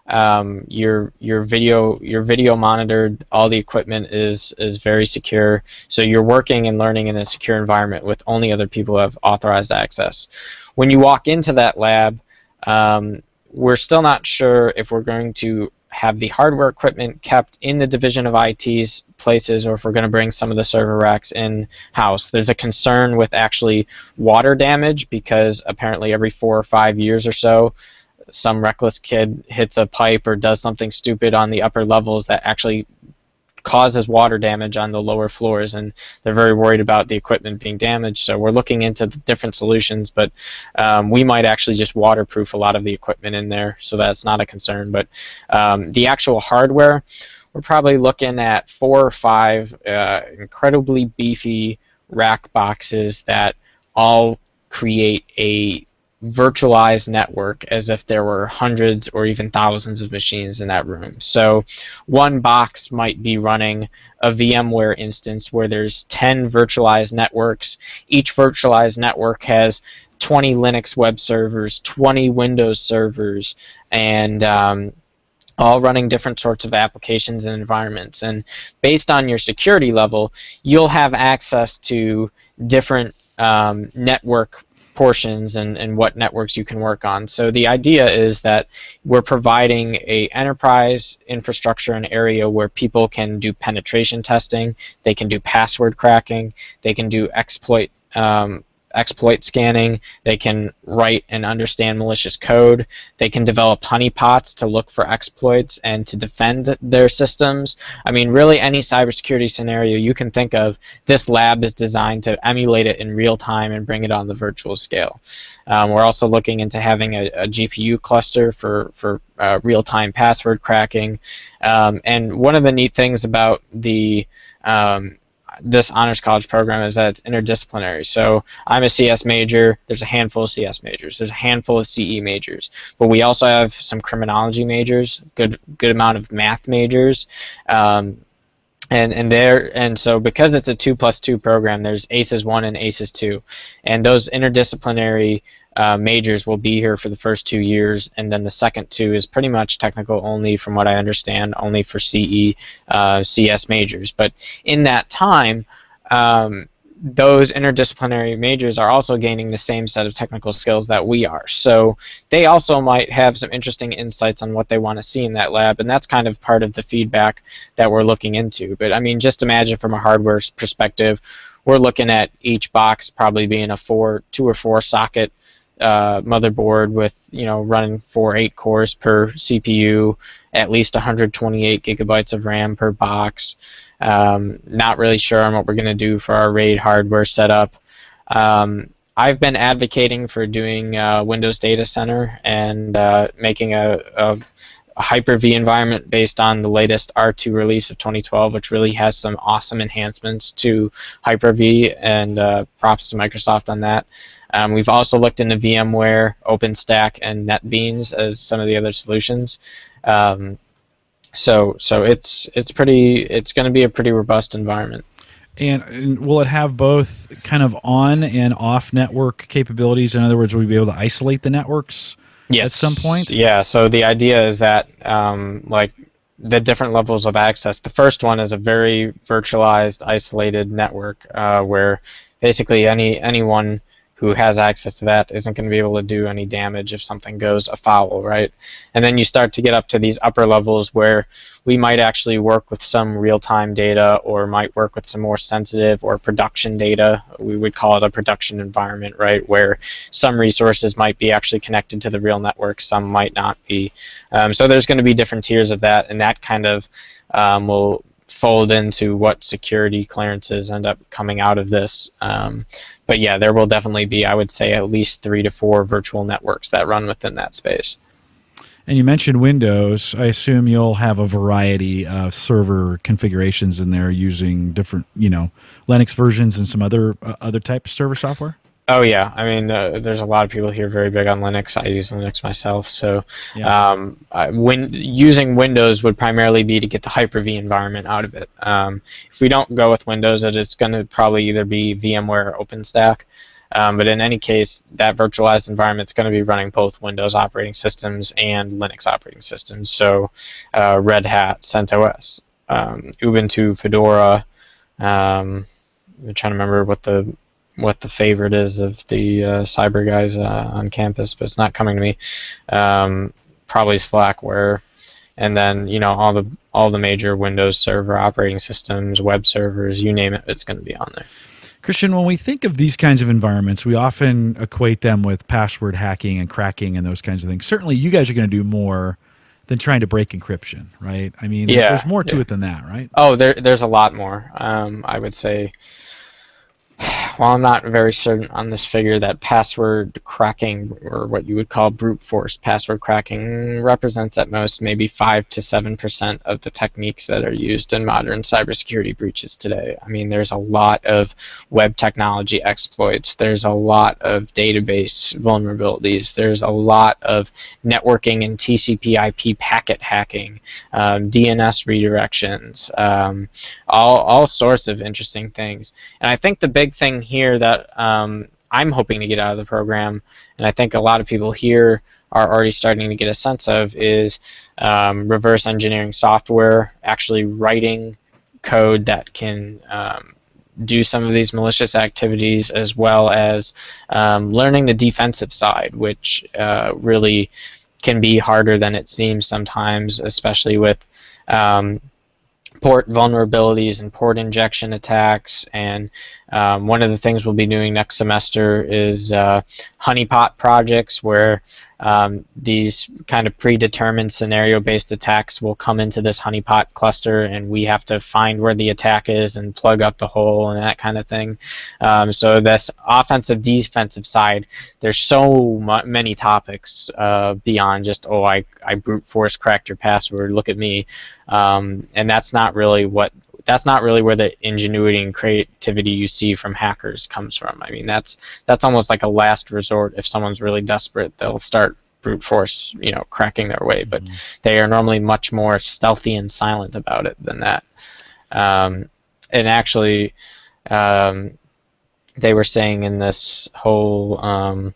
Um, your your video your video monitored. All the equipment is is very secure. So you're working and learning in a secure environment with only other people who have authorized access. When you walk into that lab, um, we're still not sure if we're going to have the hardware equipment kept in the Division of I T's places, or if we're going to bring some of the server racks in-house. There's a concern with actually water damage, because apparently every four or five years or so, some reckless kid hits a pipe or does something stupid on the upper levels that actually causes water damage on the lower floors, and they're very worried about the equipment being damaged. So we're looking into the different solutions, but um, we might actually just waterproof a lot of the equipment in there, so that's not a concern. But um, the actual hardware, we're probably looking at four or five uh, incredibly beefy rack boxes that all create a virtualized network as if there were hundreds or even thousands of machines in that room. So one box might be running a VMware instance where there's ten virtualized networks. Each virtualized network has twenty Linux web servers, twenty Windows servers, and um, all running different sorts of applications and environments. And based on your security level, you'll have access to different um, network portions and, and what networks you can work on. So the idea is that we're providing a enterprise infrastructure, an area where people can do penetration testing, they can do password cracking, they can do exploit um, exploit scanning. They can write and understand malicious code. They can develop honeypots to look for exploits and to defend their systems. I mean, really any cybersecurity scenario you can think of, this lab is designed to emulate it in real time and bring it on the virtual scale. Um, we're also looking into having a, a G P U cluster for, for uh, real-time password cracking. Um, and one of the neat things about the um, this honors college program is that it's interdisciplinary. So I'm a C S major. There's a handful of C S majors. There's a handful of C E majors. But we also have some criminology majors, good good amount of math majors. Um, And and there and so because it's a two plus two program, there's A C E S one and A C E S two, and those interdisciplinary uh, majors will be here for the first two years, and then the second two is pretty much technical only, from what I understand, only for C E, uh, C S majors. But in that time, um, those interdisciplinary majors are also gaining the same set of technical skills that we are. So they also might have some interesting insights on what they want to see in that lab, and that's kind of part of the feedback that we're looking into. But I mean, just imagine from a hardware perspective, we're looking at each box probably being a four, two or four socket uh, motherboard with, you know, running four, eight cores per C P U, at least one hundred twenty-eight gigabytes of RAM per box. Um, not really sure on what we're going to do for our RAID hardware setup. Um, I've been advocating for doing uh, Windows Data Center and uh, making a, a, a Hyper-V environment based on the latest R two release of twenty twelve, which really has some awesome enhancements to Hyper-V, and uh, props to Microsoft on that. Um, we've also looked into VMware, OpenStack, and NetBeans as some of the other solutions. Um, So, so it's it's pretty. It's going to be a pretty robust environment. And, and will it have both kind of on and off network capabilities? In other words, will we be able to isolate the networks yes. at some point? Yeah. So the idea is that um, like the different levels of access. The first one is a very virtualized, isolated network uh, where basically any anyone who has access to that isn't going to be able to do any damage if something goes afoul, right? And then you start to get up to these upper levels where we might actually work with some real-time data, or might work with some more sensitive or production data. We would call it a production environment, right? Where some resources might be actually connected to the real network, some might not be. Um, so there's going to be different tiers of that, and that kind of um, will fold into what security clearances end up coming out of this. Um, but yeah, there will definitely be, I would say, at least three to four virtual networks that run within that space. And you mentioned Windows. I assume you'll have a variety of server configurations in there using different, you know, Linux versions and some other uh, other type of server software? Oh yeah, I mean, uh, there's a lot of people here very big on Linux. I use Linux myself, so yeah. um, I, when using Windows would primarily be to get the Hyper-V environment out of it. Um, if we don't go with Windows, it's going to probably either be VMware or OpenStack. Um, but in any case, that virtualized environment is going to be running both Windows operating systems and Linux operating systems. So uh, Red Hat, CentOS, um, Ubuntu, Fedora. Um, I'm trying to remember what the what the favorite is of the uh, cyber guys uh, on campus, but it's not coming to me. Um, probably Slackware, and then you know all the all the major Windows Server operating systems, web servers, you name it, it's going to be on there. Christian, when we think of these kinds of environments, we often equate them with password hacking and cracking and those kinds of things. Certainly, you guys are going to do more than trying to break encryption, right? I mean, yeah, there's more to yeah. it than that, right? Oh, there, there's a lot more. Um, I would say, while I'm not very certain on this figure, that password cracking, or what you would call brute force password cracking, represents at most maybe five to seven percent of the techniques that are used in modern cybersecurity breaches today. I mean, there's a lot of web technology exploits. There's a lot of database vulnerabilities. There's a lot of networking and T C P I P packet hacking, um, D N S redirections, um, all all sorts of interesting things. And I think the big thing here that um, I'm hoping to get out of the program, and I think a lot of people here are already starting to get a sense of, is um, reverse engineering software, actually writing code that can um, do some of these malicious activities, as well as um, learning the defensive side, which uh, really can be harder than it seems sometimes, especially with um, port vulnerabilities and port injection attacks, and Um, one of the things we'll be doing next semester is uh, honeypot projects, where um, these kind of predetermined scenario-based attacks will come into this honeypot cluster, and we have to find where the attack is and plug up the hole and that kind of thing. Um, so this offensive, defensive side, there's so mu- many topics uh, beyond just, oh, I, I brute force cracked your password, look at me. Um, and that's not really what that's not really where the ingenuity and creativity you see from hackers comes from. I mean, that's that's almost like a last resort. If someone's really desperate, they'll start brute force, you know, cracking their way. But mm-hmm. they are normally much more stealthy and silent about it than that. Um, and actually, um, they were saying in this whole, um,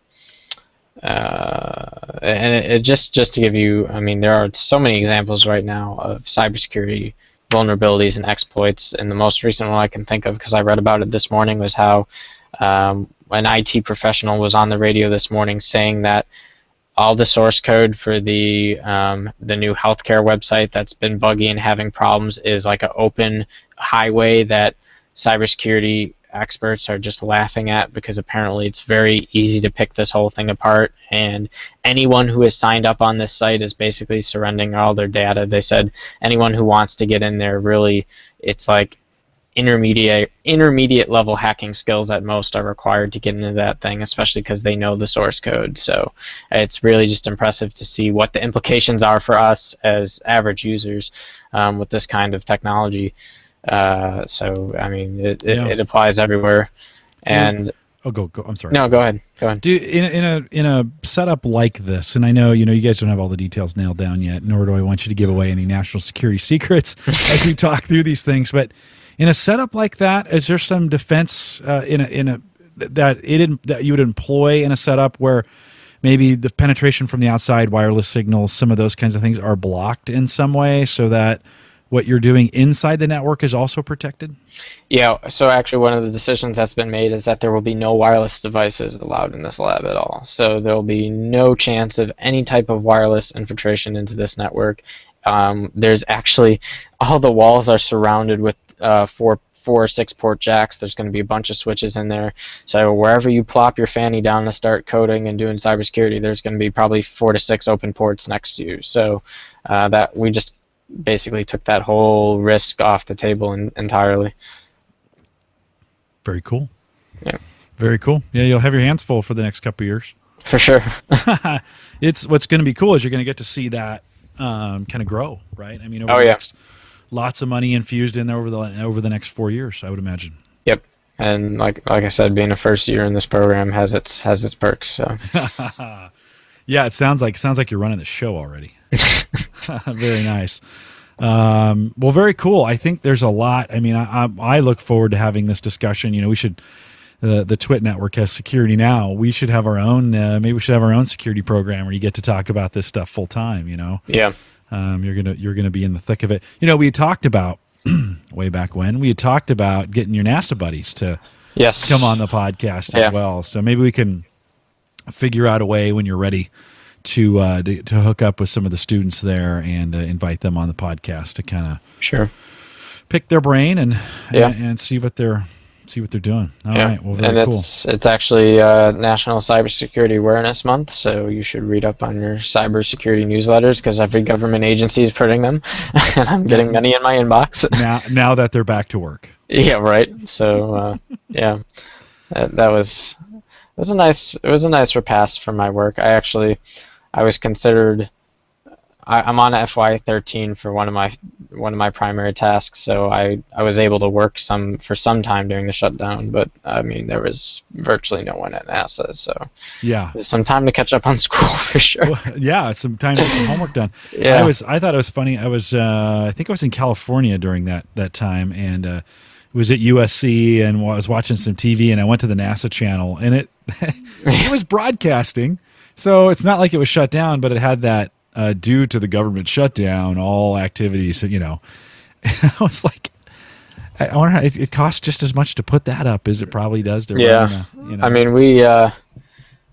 uh, and it, it just just to give you, I mean, there are so many examples right now of cybersecurity vulnerabilities and exploits, and the most recent one I can think of, because I read about it this morning, was how um, an I T professional was on the radio this morning saying that all the source code for the um, the new healthcare website that's been buggy and having problems is like an open highway that cybersecurity experts are just laughing at, because apparently it's very easy to pick this whole thing apart, and anyone who has signed up on this site is basically surrendering all their data. They said anyone who wants to get in there, really, it's like intermediate intermediate level hacking skills at most are required to get into that thing, especially because they know the source code. So it's really just impressive to see what the implications are for us as average users um, with this kind of technology. Uh, so I mean, it, it, yeah. it applies everywhere. And oh, go go. I'm sorry. No, go ahead. Go ahead. Do in a, in a in a setup like this, and I know you know you guys don't have all the details nailed down yet, nor do I want you to give away any national security secrets as we talk through these things. But in a setup like that, is there some defense uh, in a in a that it that you would employ in a setup where maybe the penetration from the outside, wireless signals, some of those kinds of things are blocked in some way, so that what you're doing inside the network is also protected? Yeah, so actually one of the decisions that's been made is that there will be no wireless devices allowed in this lab at all. So there will be no chance of any type of wireless infiltration into this network. Um, there's actually, all the walls are surrounded with uh, four four or six port jacks. There's going to be a bunch of switches in there. So wherever you plop your fanny down to start coding and doing cybersecurity, there's going to be probably four to six open ports next to you. So uh, that we just basically took that whole risk off the table in, entirely. Very cool. Yeah. Very cool. Yeah, you'll have your hands full for the next couple of years. For sure. It's what's going to be cool is you're going to get to see that um, kind of grow, right? I mean, over oh the yeah. next, lots of money infused in there over the over the next four years, I would imagine. Yep. And like like I said, being a first year in this program has its has its perks. So. Yeah, it sounds like sounds like you're running the show already. Very nice. Um, well, very cool. I think there's a lot. I mean, I, I, I look forward to having this discussion. You know, we should. The the Twit Network has security now. We should have our own. Uh, maybe we should have our own security program where you get to talk about this stuff full time. You know. Yeah. Um, you're gonna you're gonna be in the thick of it. You know, we talked about way back when we had talked about getting your NASA buddies to yes. come on the podcast yeah. as well. So maybe we can figure out a way when you're ready to uh, to, to hook up with some of the students there and uh, invite them on the podcast to kind of sure pick their brain and, yeah. and and see what they're see what they're doing. All yeah. right, well, very and cool. it's it's actually uh, National Cybersecurity Awareness Month, so you should read up on your cybersecurity newsletters because every government agency is putting them, and I'm getting many in my inbox. now, now that they're back to work. Yeah, right. So uh, yeah, that, that was it was a nice it was a nice repast for my work. I actually I was considered. I, I'm on F Y thirteen for one of my one of my primary tasks, so I, I was able to work some for some time during the shutdown. But I mean, there was virtually no one at NASA, so yeah, there's some time to catch up on school for sure. Well, yeah, some time to get some homework done. Yeah, I was I thought it was funny. I was uh, I think I was in California during that that time, and uh, it was at U S C, and I was watching some T V, and I went to the NASA channel, and it it was broadcasting, so it's not like it was shut down, but it had that. Uh, due to the government shutdown, all activities, you know, I was like, I wonder how it, it costs just as much to put that up as it probably does to yeah. run, uh, you know. I mean, we, uh,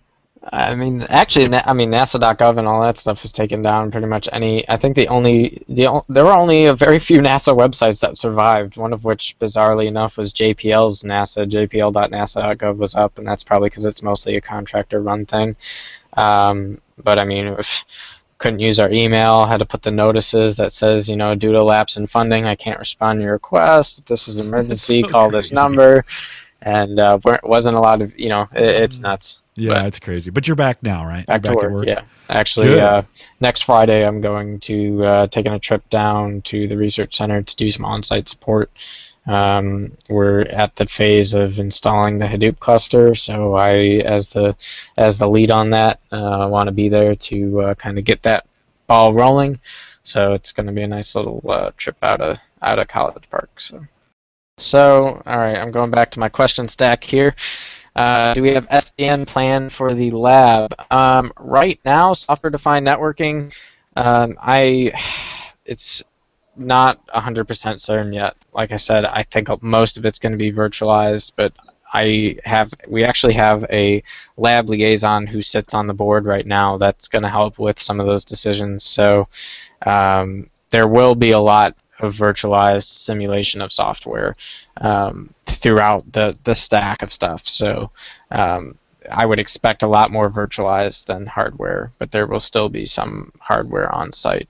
I mean, actually, Na- I mean, NASA dot gov and all that stuff is taken down. Pretty much any. I think the only the o- there were only a very few NASA websites that survived. One of which, bizarrely enough, was J P L's NASA. J P L dot NASA dot gov was up, and that's probably because it's mostly a contractor-run thing. Um, but I mean, if couldn't use our email, had to put the notices that says, you know, due to lapse in funding, I can't respond to your request. If this is an emergency, so call crazy. this number. And uh, weren't- wasn't a lot of, you know, it, it's nuts. Yeah, But it's crazy. But you're back now, right? back you're to back work, at work. yeah. Actually, Good. uh, next Friday I'm going to uh, taking a trip down to the research center to do some on-site support. Um, we're at the phase of installing the Hadoop cluster, so I, as the as the lead on that, uh, want to be there to uh, kind of get that ball rolling. So it's going to be a nice little uh, trip out of out of College Park. So, so all right, I'm going back to my question stack here. Uh, do we have S D N planned for the lab? Um, right now, software-defined networking, um, I it's not one hundred percent certain yet. Like I said, I think most of it's going to be virtualized, but I have we actually have a lab liaison who sits on the board right now that's going to help with some of those decisions. So um, there will be a lot of virtualized simulation of software um, throughout the, the stack of stuff. So um, I would expect a lot more virtualized than hardware, but there will still be some hardware on site.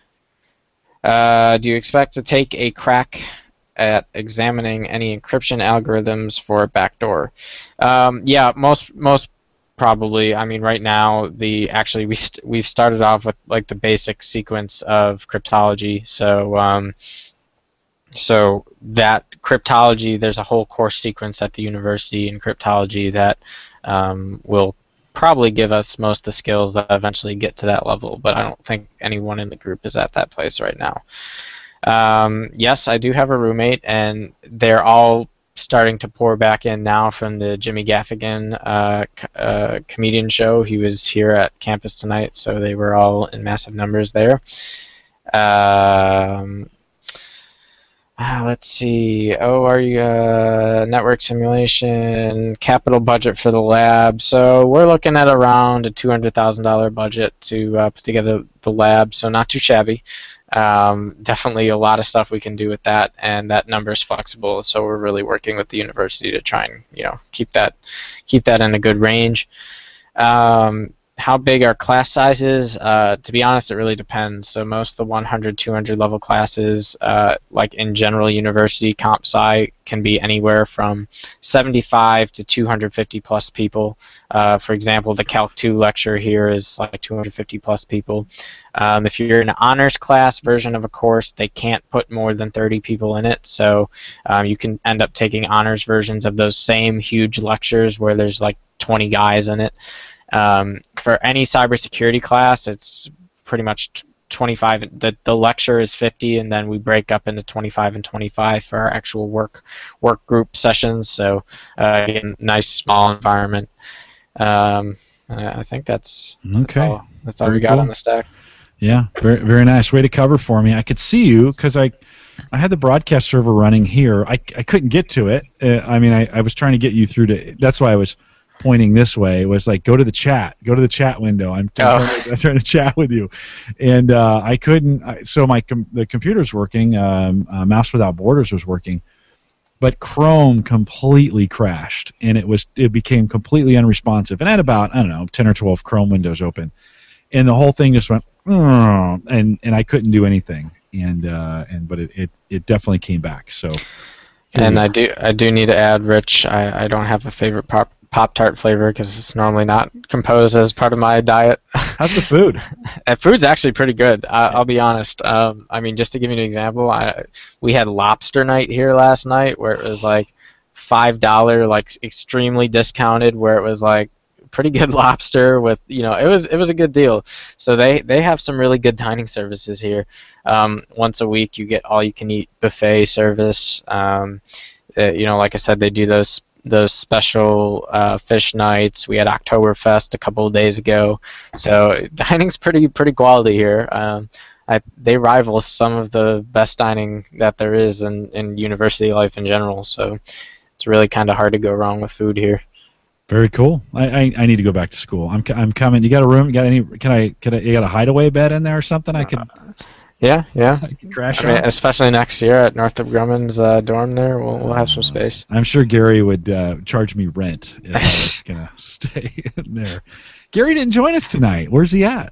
Uh, do you expect to take a crack at examining any encryption algorithms for a backdoor? Um, yeah, most most probably. I mean, right now, the actually we st- we've started off with like the basic sequence of cryptology. So um, so that cryptology, there's a whole course sequence at the university in cryptology that um, will probably give us most of the skills that eventually get to that level, but I don't think anyone in the group is at that place right now. Um, yes, I do have a roommate, and they're all starting to pour back in now from the Jimmy Gaffigan uh, uh, comedian show. He was here at campus tonight, so they were all in massive numbers there. Um, Ah, let's see. Oh, are you uh, network simulation, capital budget for the lab? So we're looking at around a two hundred thousand dollar budget to uh, put together the lab. So not too shabby. Um, definitely a lot of stuff we can do with that, and that number is flexible. So we're really working with the university to try and you know keep that keep that in a good range. Um, How big are class sizes? Uh, to be honest, it really depends. So most of the one hundred, two hundred level classes, uh, like in general university comp sci, can be anywhere from seventy-five to two hundred fifty plus people. Uh, for example, the Calc two lecture here is like two hundred fifty plus people. Um, if you're in an honors class version of a course, they can't put more than thirty people in it. So um, you can end up taking honors versions of those same huge lectures where there's like twenty guys in it. Um, for any cybersecurity class, it's pretty much twenty-five. The, the lecture is fifty, and then we break up into twenty-five and twenty-five for our actual work work group sessions. So, uh, again, nice small environment. Um, I think that's Okay. That's all, that's all Very we got cool. on the stack. Yeah, very very nice. Way to cover for me. I could see you because I, I had the broadcast server running here. I, I couldn't get to it. Uh, I mean, I, I was trying to get you through to. That's why I was pointing this way. It was like, go to the chat. Go to the chat window. I'm, I'm, Oh. trying, to, I'm trying to chat with you, and uh, I couldn't. I, so my com- the computer's working. Um, uh, Mouse Without Borders was working, but Chrome completely crashed, and it was it became completely unresponsive. And I had about I don't know ten or twelve Chrome windows open, and the whole thing just went, "Ugh," and and I couldn't do anything. And uh, and but it, it, it definitely came back. So. here And we I are. do I do need to add, Rich, I, I don't have a favorite pop Pop Tart flavor because it's normally not composed as part of my diet. How's the food? And food's actually pretty good. I, I'll be honest. Um, I mean, just to give you an example, I we had lobster night here last night where it was like five dollar, like extremely discounted, where it was like pretty good lobster with you know it was it was a good deal. So they they have some really good dining services here. Um, once a week you get all you can eat buffet service. Um, uh, you know, like I said, they do those. those special uh, fish nights. We had Oktoberfest a couple of days ago, so dining's pretty pretty quality here. Um, I, they rival some of the best dining that there is in, in university life in general. So it's really kind of hard to go wrong with food here. Very cool. I, I, I need to go back to school. I'm I'm coming. You got a room? You got any? Can I? Can I? You got a hideaway bed in there or something? I could. Yeah, yeah. I could crash I mean, on. especially next year at Northrop Grumman's uh, dorm there, we'll we'll have some space. I'm sure Gary would uh, charge me rent if I was gonna stay in there. Gary didn't join us tonight. Where's he at?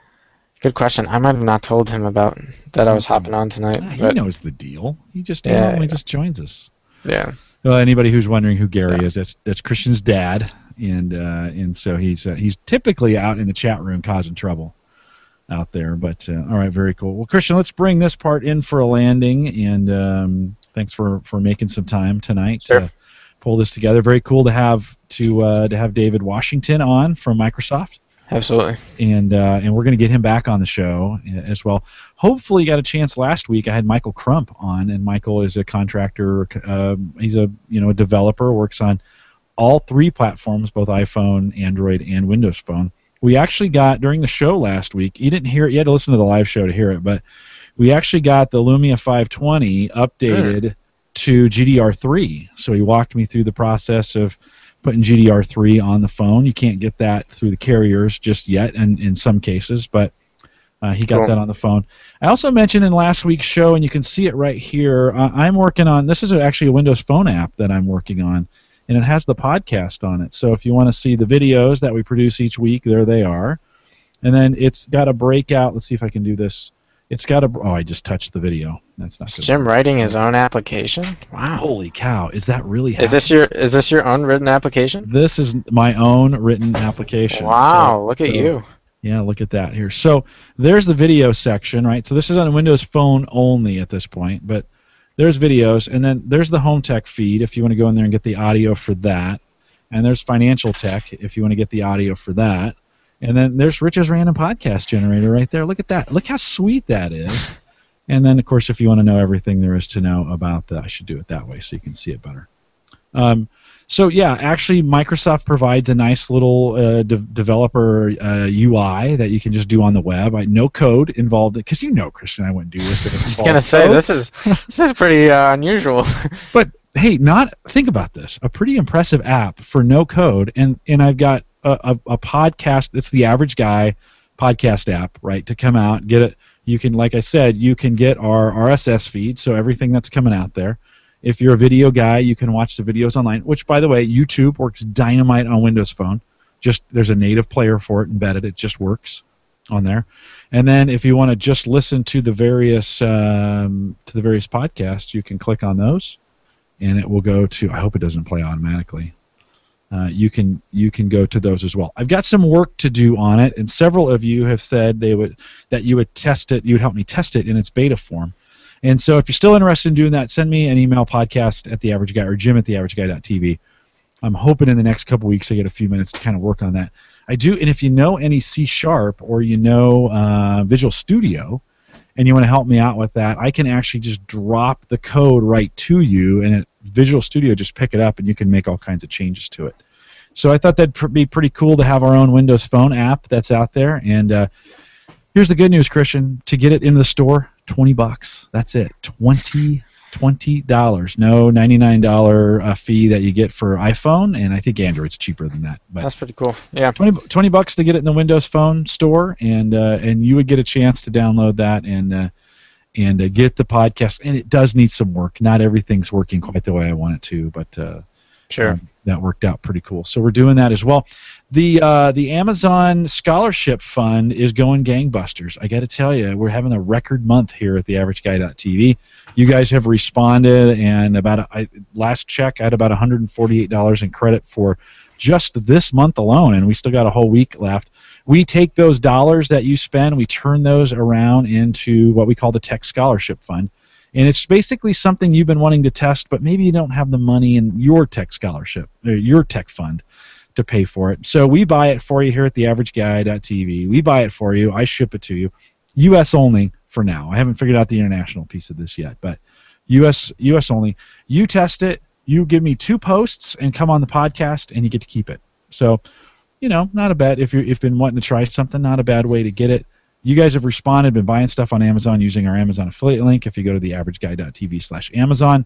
Good question. I might have not told him about that I was hopping on tonight. Ah, he but knows the deal. He just Yeah, normally yeah. just joins us. yeah. Well, anybody who's wondering who Gary Yeah. is, that's that's Christian's dad, and uh, and so he's uh, he's typically out in the chat room causing trouble out there. But uh, all right, very cool. Well, Christian, let's bring this part in for a landing, and um, thanks for, for making some time tonight Sure. to pull this together. Very cool to have to uh, to have David Washington on from Microsoft. Absolutely. And uh, and we're going to get him back on the show as well. Hopefully, you got a chance last week. I had Michael Crump on, and Michael is a contractor. Um, he's a you know a developer, works on all three platforms, both iPhone, Android, and Windows Phone. We actually got during the show last week. You didn't hear it. You had to listen to the live show to hear it, but we actually got the Lumia five twenty updated Mm. to G D R three. So he walked me through the process of putting G D R three on the phone. You can't get that through the carriers just yet, and in some cases, but uh, he got Cool. that on the phone. I also mentioned in last week's show, and you can see it right here. Uh, I'm working on this is actually a Windows Phone app that I'm working on, and it has the podcast on it. So if you want to see the videos that we produce each week, there they are. And then it's got a breakout. Let's see if I can do this. It's got a. Oh, I just touched the video. That's not Is good. Jim writing his own application? Wow. Holy cow! Is that really happening? Is this your is this your own written application? This is my own written application. Wow, So- look at so- you. Yeah, look at that here. So there's the video section, right? So this is on Windows Phone only at this point, but there's videos, and then there's the Home Tech feed if you want to go in there and get the audio for that. And there's Financial Tech if you want to get the audio for that. And then there's Rich's Random Podcast Generator right there. Look at that. Look how sweet that is. And then, of course, if you want to know everything there is to know about that, I should do it that way so you can see it better. Um, so, yeah, actually, Microsoft provides a nice little uh, de- developer uh, U I that you can just do on the web. I, no code involved. Because you know, Christian, I wouldn't do this if it I was involved gonna say code. this is this is pretty uh, unusual. But hey, not think about this. A pretty impressive app for no code, and and I've got a, a, a podcast. It's the Average Guy podcast app, right? To come out, get it. You can, like I said, you can get our R S S feed, so everything that's coming out there. If you're a video guy, you can watch the videos online. Which, by the way, YouTube works dynamite on Windows Phone. Just there's a native player for it embedded. It just works on there. And then if you want to just listen to the various um, to the various podcasts, you can click on those, and it will go to. I hope it doesn't play automatically. Uh, you can you can go to those as well. I've got some work to do on it, and several of you have said they would that you would test it. You would help me test it in its beta form. And so if you're still interested in doing that, send me an email, podcast at the average guy or Jim at the average guy dot t v. I'm hoping in the next couple weeks I get a few minutes to kind of work on that. I do, and if you know any C Sharp or you know uh, Visual Studio, and you want to help me out with that, I can actually just drop the code right to you, and it, Visual Studio just pick it up, and you can make all kinds of changes to it. So I thought that'd pr- be pretty cool to have our own Windows Phone app that's out there. And uh, here's the good news, Christian. To get it into the store, twenty bucks. That's it. twenty twenty dollars. No ninety-nine dollars uh, fee that you get for iPhone, and I think Android's cheaper than that. But That's pretty cool. Yeah. twenty, twenty bucks to get it in the Windows Phone store, and uh, and you would get a chance to download that and uh, and uh, get the podcast. And it does need some work. Not everything's working quite the way I want it to, but uh, Sure. um, that worked out pretty cool. So we're doing that as well. The uh, the Amazon Scholarship Fund is going gangbusters. I got to tell you, we're having a record month here at the average guy dot t v. You guys have responded, and about a, I, last check, I had about one hundred forty-eight dollars in credit for just this month alone, and we still got a whole week left. We take those dollars that you spend, we turn those around into what we call the Tech Scholarship Fund. And it's basically something you've been wanting to test, but maybe you don't have the money in your tech scholarship, or your tech fund to pay for it. So we buy it for you here at the average guy dot t v. We buy it for you. I ship it to you. U S only for now. I haven't figured out the international piece of this yet, but U S U S only. You test it. You give me two posts and come on the podcast, and you get to keep it. So, you know, not a bad, if, you're, if you've been wanting to try something, not a bad way to get it. You guys have responded, been buying stuff on Amazon using our Amazon affiliate link. If you go to the average guy dot t v slash Amazon,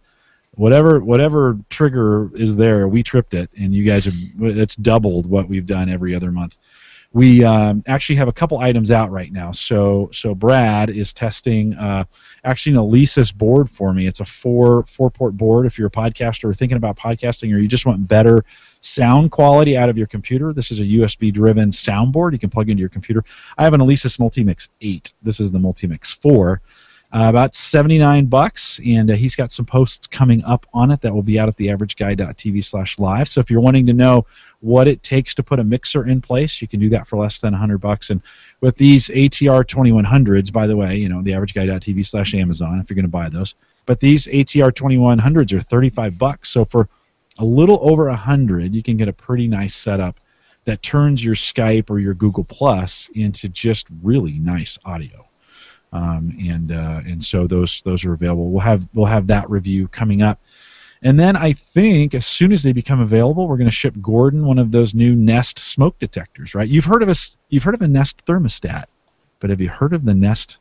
whatever whatever trigger is there, we tripped it, and you guys have it's doubled what we've done every other month. We um, actually have a couple items out right now. So so Brad is testing uh, actually an Alesis board for me. It's a four four port board. If you're a podcaster or thinking about podcasting, or you just want better sound quality out of your computer, this is a U S B driven soundboard you can plug into your computer. I have an Alesis Multimix eight. This is the Multimix four. Uh, about seventy-nine bucks, and uh, he's got some posts coming up on it that will be out at the average guy dot t v slash live. So if you're wanting to know what it takes to put a mixer in place, you can do that for less than one hundred bucks. And with these A T R twenty-one hundreds, by the way, you know, the average guy dot t v slash Amazon if you're going to buy those. But these A T R twenty-one hundreds are thirty-five bucks. So for a little over one hundred, you can get a pretty nice setup that turns your Skype or your Google Plus into just really nice audio. Um, and uh, and so those those are available. We'll have we'll have that review coming up, and then I think as soon as they become available, we're going to ship Gordon one of those new Nest smoke detectors. Right? You've heard of a you've heard of a Nest thermostat, but have you heard of the Nest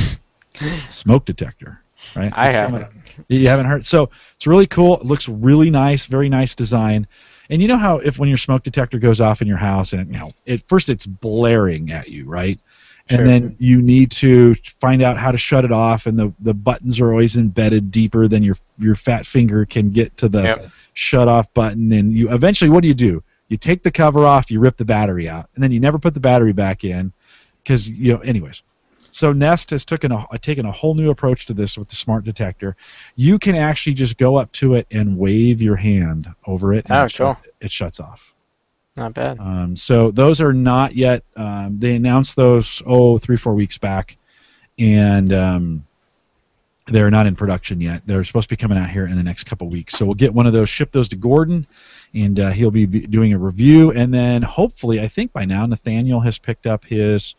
smoke detector? Right? I It's haven't. coming- You haven't heard? So it's really cool. It looks really nice. Very nice design. And you know how if when your smoke detector goes off in your house, and you know, at first it's blaring at you, right? And Sure. then you need to find out how to shut it off, and the, the buttons are always embedded deeper than your your fat finger can get to the Yep. shut off button. And you eventually, what do you do? You take the cover off, you rip the battery out, and then you never put the battery back in, because you know. Anyways, so Nest has taken a taken a whole new approach to this with the smart detector. You can actually just go up to it and wave your hand over it, and Oh, it, shut- cool. it shuts off. Not bad. Um, so those are not yet. Um, they announced those oh three four weeks back, and um, they're not in production yet. They're supposed to be coming out here in the next couple weeks. So we'll get one of those, ship those to Gordon, and uh, he'll be be doing a review. And then hopefully, I think by now Nathaniel has picked up his.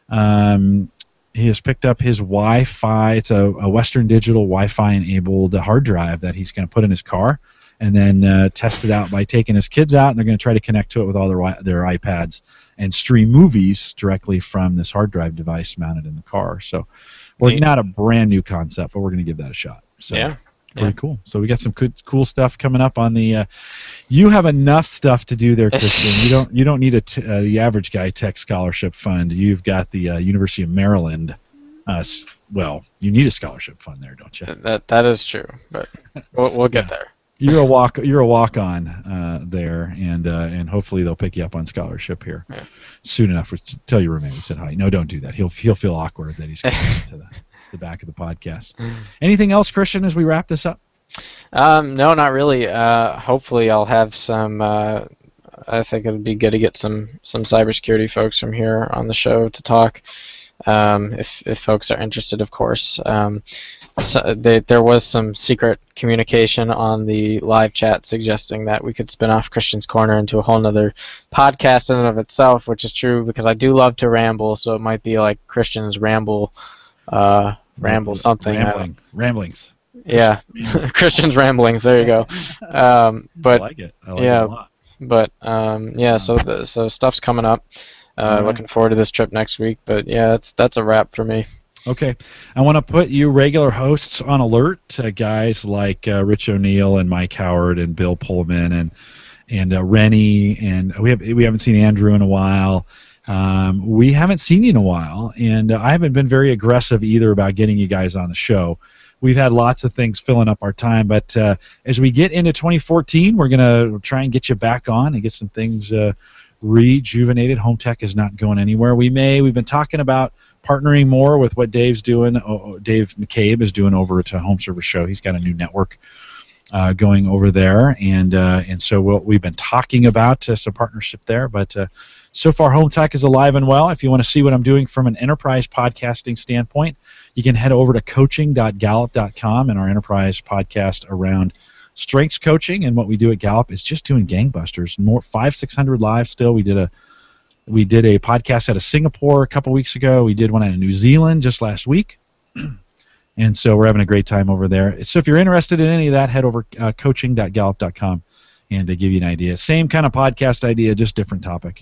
Um, he has picked up his Wi-Fi. It's a, a Western Digital Wi-Fi enabled hard drive that he's going to put in his car, and then uh, test it out by taking his kids out, and they're going to try to connect to it with all their wi- their iPads and stream movies directly from this hard drive device mounted in the car. So we're Neat. not a brand new concept, but we're going to give that a shot. So Yeah. pretty Yeah. cool. So we got some good, cool stuff coming up on the. Uh, you have enough stuff to do there, Christian. you don't you don't need a t- uh, the Average Guy Tech Scholarship Fund. You've got the uh, University of Maryland. Uh, s- well, you need a scholarship fund there, don't you? That that is true, but we'll we'll get Yeah. there. You're a walk. You're a walk-on uh, there, and uh, and hopefully they'll pick you up on scholarship here Yeah. soon enough. Tell your roommate we said hi. No, don't do that. He'll he'll feel awkward that he's coming to the, the back of the podcast. Anything else, Christian? As we wrap this up, Um, no, not really. Uh, hopefully, I'll have some. Uh, I think it would be good to get some some cybersecurity folks from here on the show to talk. Um, if if folks are interested, of course. Um, so they, there was some secret communication on the live chat suggesting that we could spin off Christian's Corner into a whole nother podcast in and of itself, which is true because I do love to ramble. So it might be like Christian's ramble, uh, ramble something. I don't- Rambling, ramblings. yeah, Christian's ramblings. There you go. Um, I but like it. I like yeah. it a lot. but um, yeah, so the, so stuff's coming up. Uh, All right. Looking forward to this trip next week. But yeah, that's that's a wrap for me. Okay, I want to put you regular hosts on alert. Uh, guys like uh, Rich O'Neill and Mike Howard and Bill Pullman and and uh, Rennie, and we have we haven't seen Andrew in a while. Um, we haven't seen you in a while, and uh, I haven't been very aggressive either about getting you guys on the show. We've had lots of things filling up our time, but uh, as we get into twenty fourteen, we're going to try and get you back on and get some things uh, rejuvenated. Home Tech is not going anywhere. We may, we've been talking about partnering more with what Dave's doing. Oh, Dave McCabe is doing over at Home Service Show. He's got a new network uh, going over there, and uh, and so we'll, we've been talking about uh, some partnership there. But uh, so far, Home Tech is alive and well. If you want to see what I'm doing from an enterprise podcasting standpoint, you can head over to coaching dot gallup dot com, and our enterprise podcast around strengths coaching. And what we do at Gallup is just doing gangbusters. More five six hundred live still. We did a we did a podcast out of Singapore a couple weeks ago. We did one out of New Zealand just last week. And so we're having a great time over there. So if you're interested in any of that, head over uh, coaching dot gallup dot com and to give you an idea. Same kind of podcast idea, just different topic.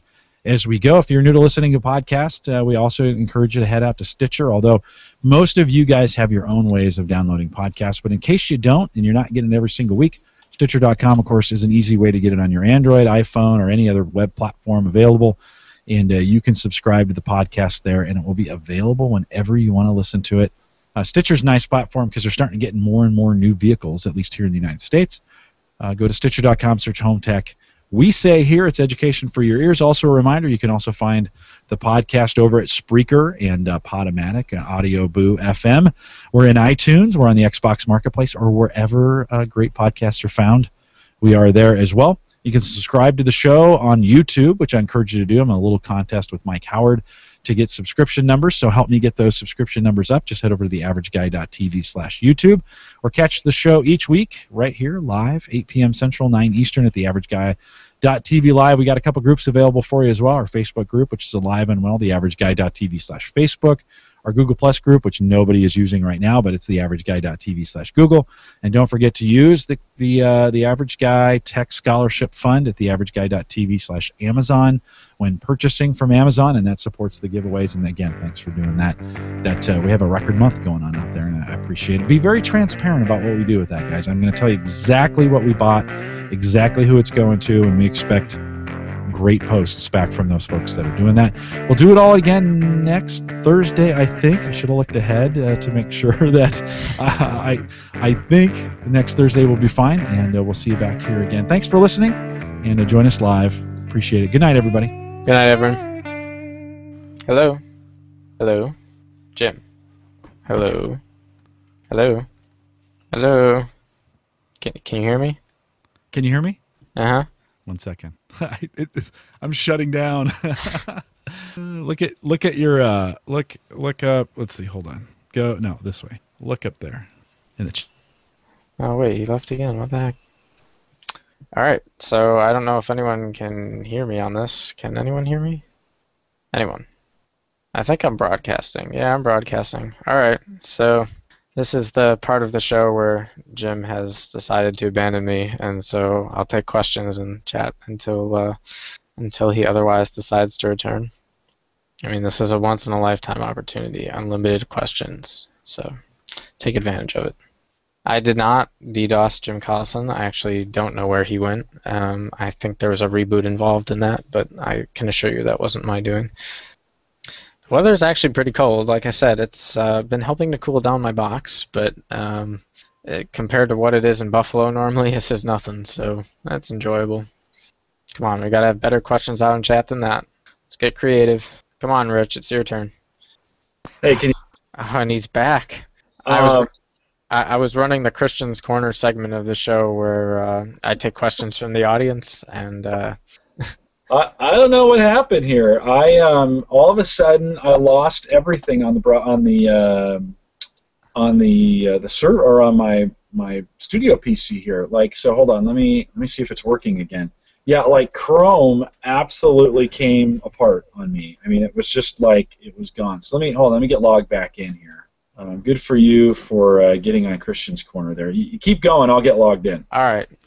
as we go. If you're new to listening to podcasts, uh, we also encourage you to head out to Stitcher, although most of you guys have your own ways of downloading podcasts. But in case you don't and you're not getting it every single week, Stitcher dot com, of course, is an easy way to get it on your Android, iPhone, or any other web platform available. And uh, you can subscribe to the podcast there, and it will be available whenever you want to listen to it. Uh, Stitcher's a nice platform because they're starting to get more and more new vehicles, at least here in the United States. Uh, go to Stitcher dot com, search Home Tech. We say here it's education for your ears. Also a reminder, you can also find the podcast over at Spreaker and uh, Podomatic and Audio Boo F M. We're in iTunes. We're on the Xbox Marketplace or wherever uh, great podcasts are found. We are there as well. You can subscribe to the show on YouTube, which I encourage you to do. I'm in a little contest with Mike Howard to get subscription numbers, so help me get those subscription numbers up. Just head over to the average guy dot t v slash YouTube or catch the show each week right here live, eight p.m. Central, nine Eastern at the average guy dot t v live. We got a couple groups available for you as well. Our Facebook group, which is alive and well, the average guy dot t v slash Facebook. Our Google Plus group, which nobody is using right now, but it's the average guy dot t v slash Google. And don't forget to use the the uh, the Average Guy Tech Scholarship Fund at the average guy dot t v slash Amazon when purchasing from Amazon, and that supports the giveaways. And again, thanks for doing that. That uh, we have a record month going on out there, and I appreciate it. Be very transparent about what we do with that, guys. I'm going to tell you exactly what we bought, exactly who it's going to, and we expect great posts back from those folks that are doing that. We'll do it all again next Thursday, I think. I should have looked ahead uh, to make sure that uh, I I think next Thursday will be fine, and uh, we'll see you back here again. Thanks for listening, and uh, join us live. Appreciate it. Good night, everybody. Good night, everyone. Hello. Hello. Jim. Hello. Hello. Hello. Can, can you hear me? Can you hear me? Uh-huh. One second. it, it, I'm shutting down. look at look at your uh, look look up. Let's see. Hold on. Go no this way. Look up there. In the ch- oh wait, he left again. What the heck? All right. So I don't know if anyone can hear me on this. Can anyone hear me? Anyone? I think I'm broadcasting. Yeah, I'm broadcasting. All right. So this is the part of the show where Jim has decided to abandon me, and so I'll take questions and chat until uh, until he otherwise decides to return. I mean, this is a once-in-a-lifetime opportunity, unlimited questions, so take advantage of it. I did not DDoS Jim Collison. I actually don't know where he went. Um, I think there was a reboot involved in that, but I can assure you that wasn't my doing. The weather is actually pretty cold. Like I said, it's uh, been helping to cool down my box, but um, it, compared to what it is in Buffalo normally, this is nothing, so that's enjoyable. Come on, we gotta have better questions out in chat than that. Let's get creative. Come on, Rich, it's your turn. Hey, can you... Oh, and he's back. I Um, was I, I was running the Christian's Corner segment of the show where uh, I take questions from the audience, and uh, I, I don't know what happened here. I um all of a sudden I lost everything on the bro- on the uh, on the uh, the server or on my my studio P C here. Like so, hold on. Let me let me see if it's working again. Yeah, like Chrome absolutely came apart on me. I mean, it was just like it was gone. So let me hold on. Let me get logged back in here. Um, good for you for uh, getting on Christian's Corner there. You, you keep going. I'll get logged in. all right.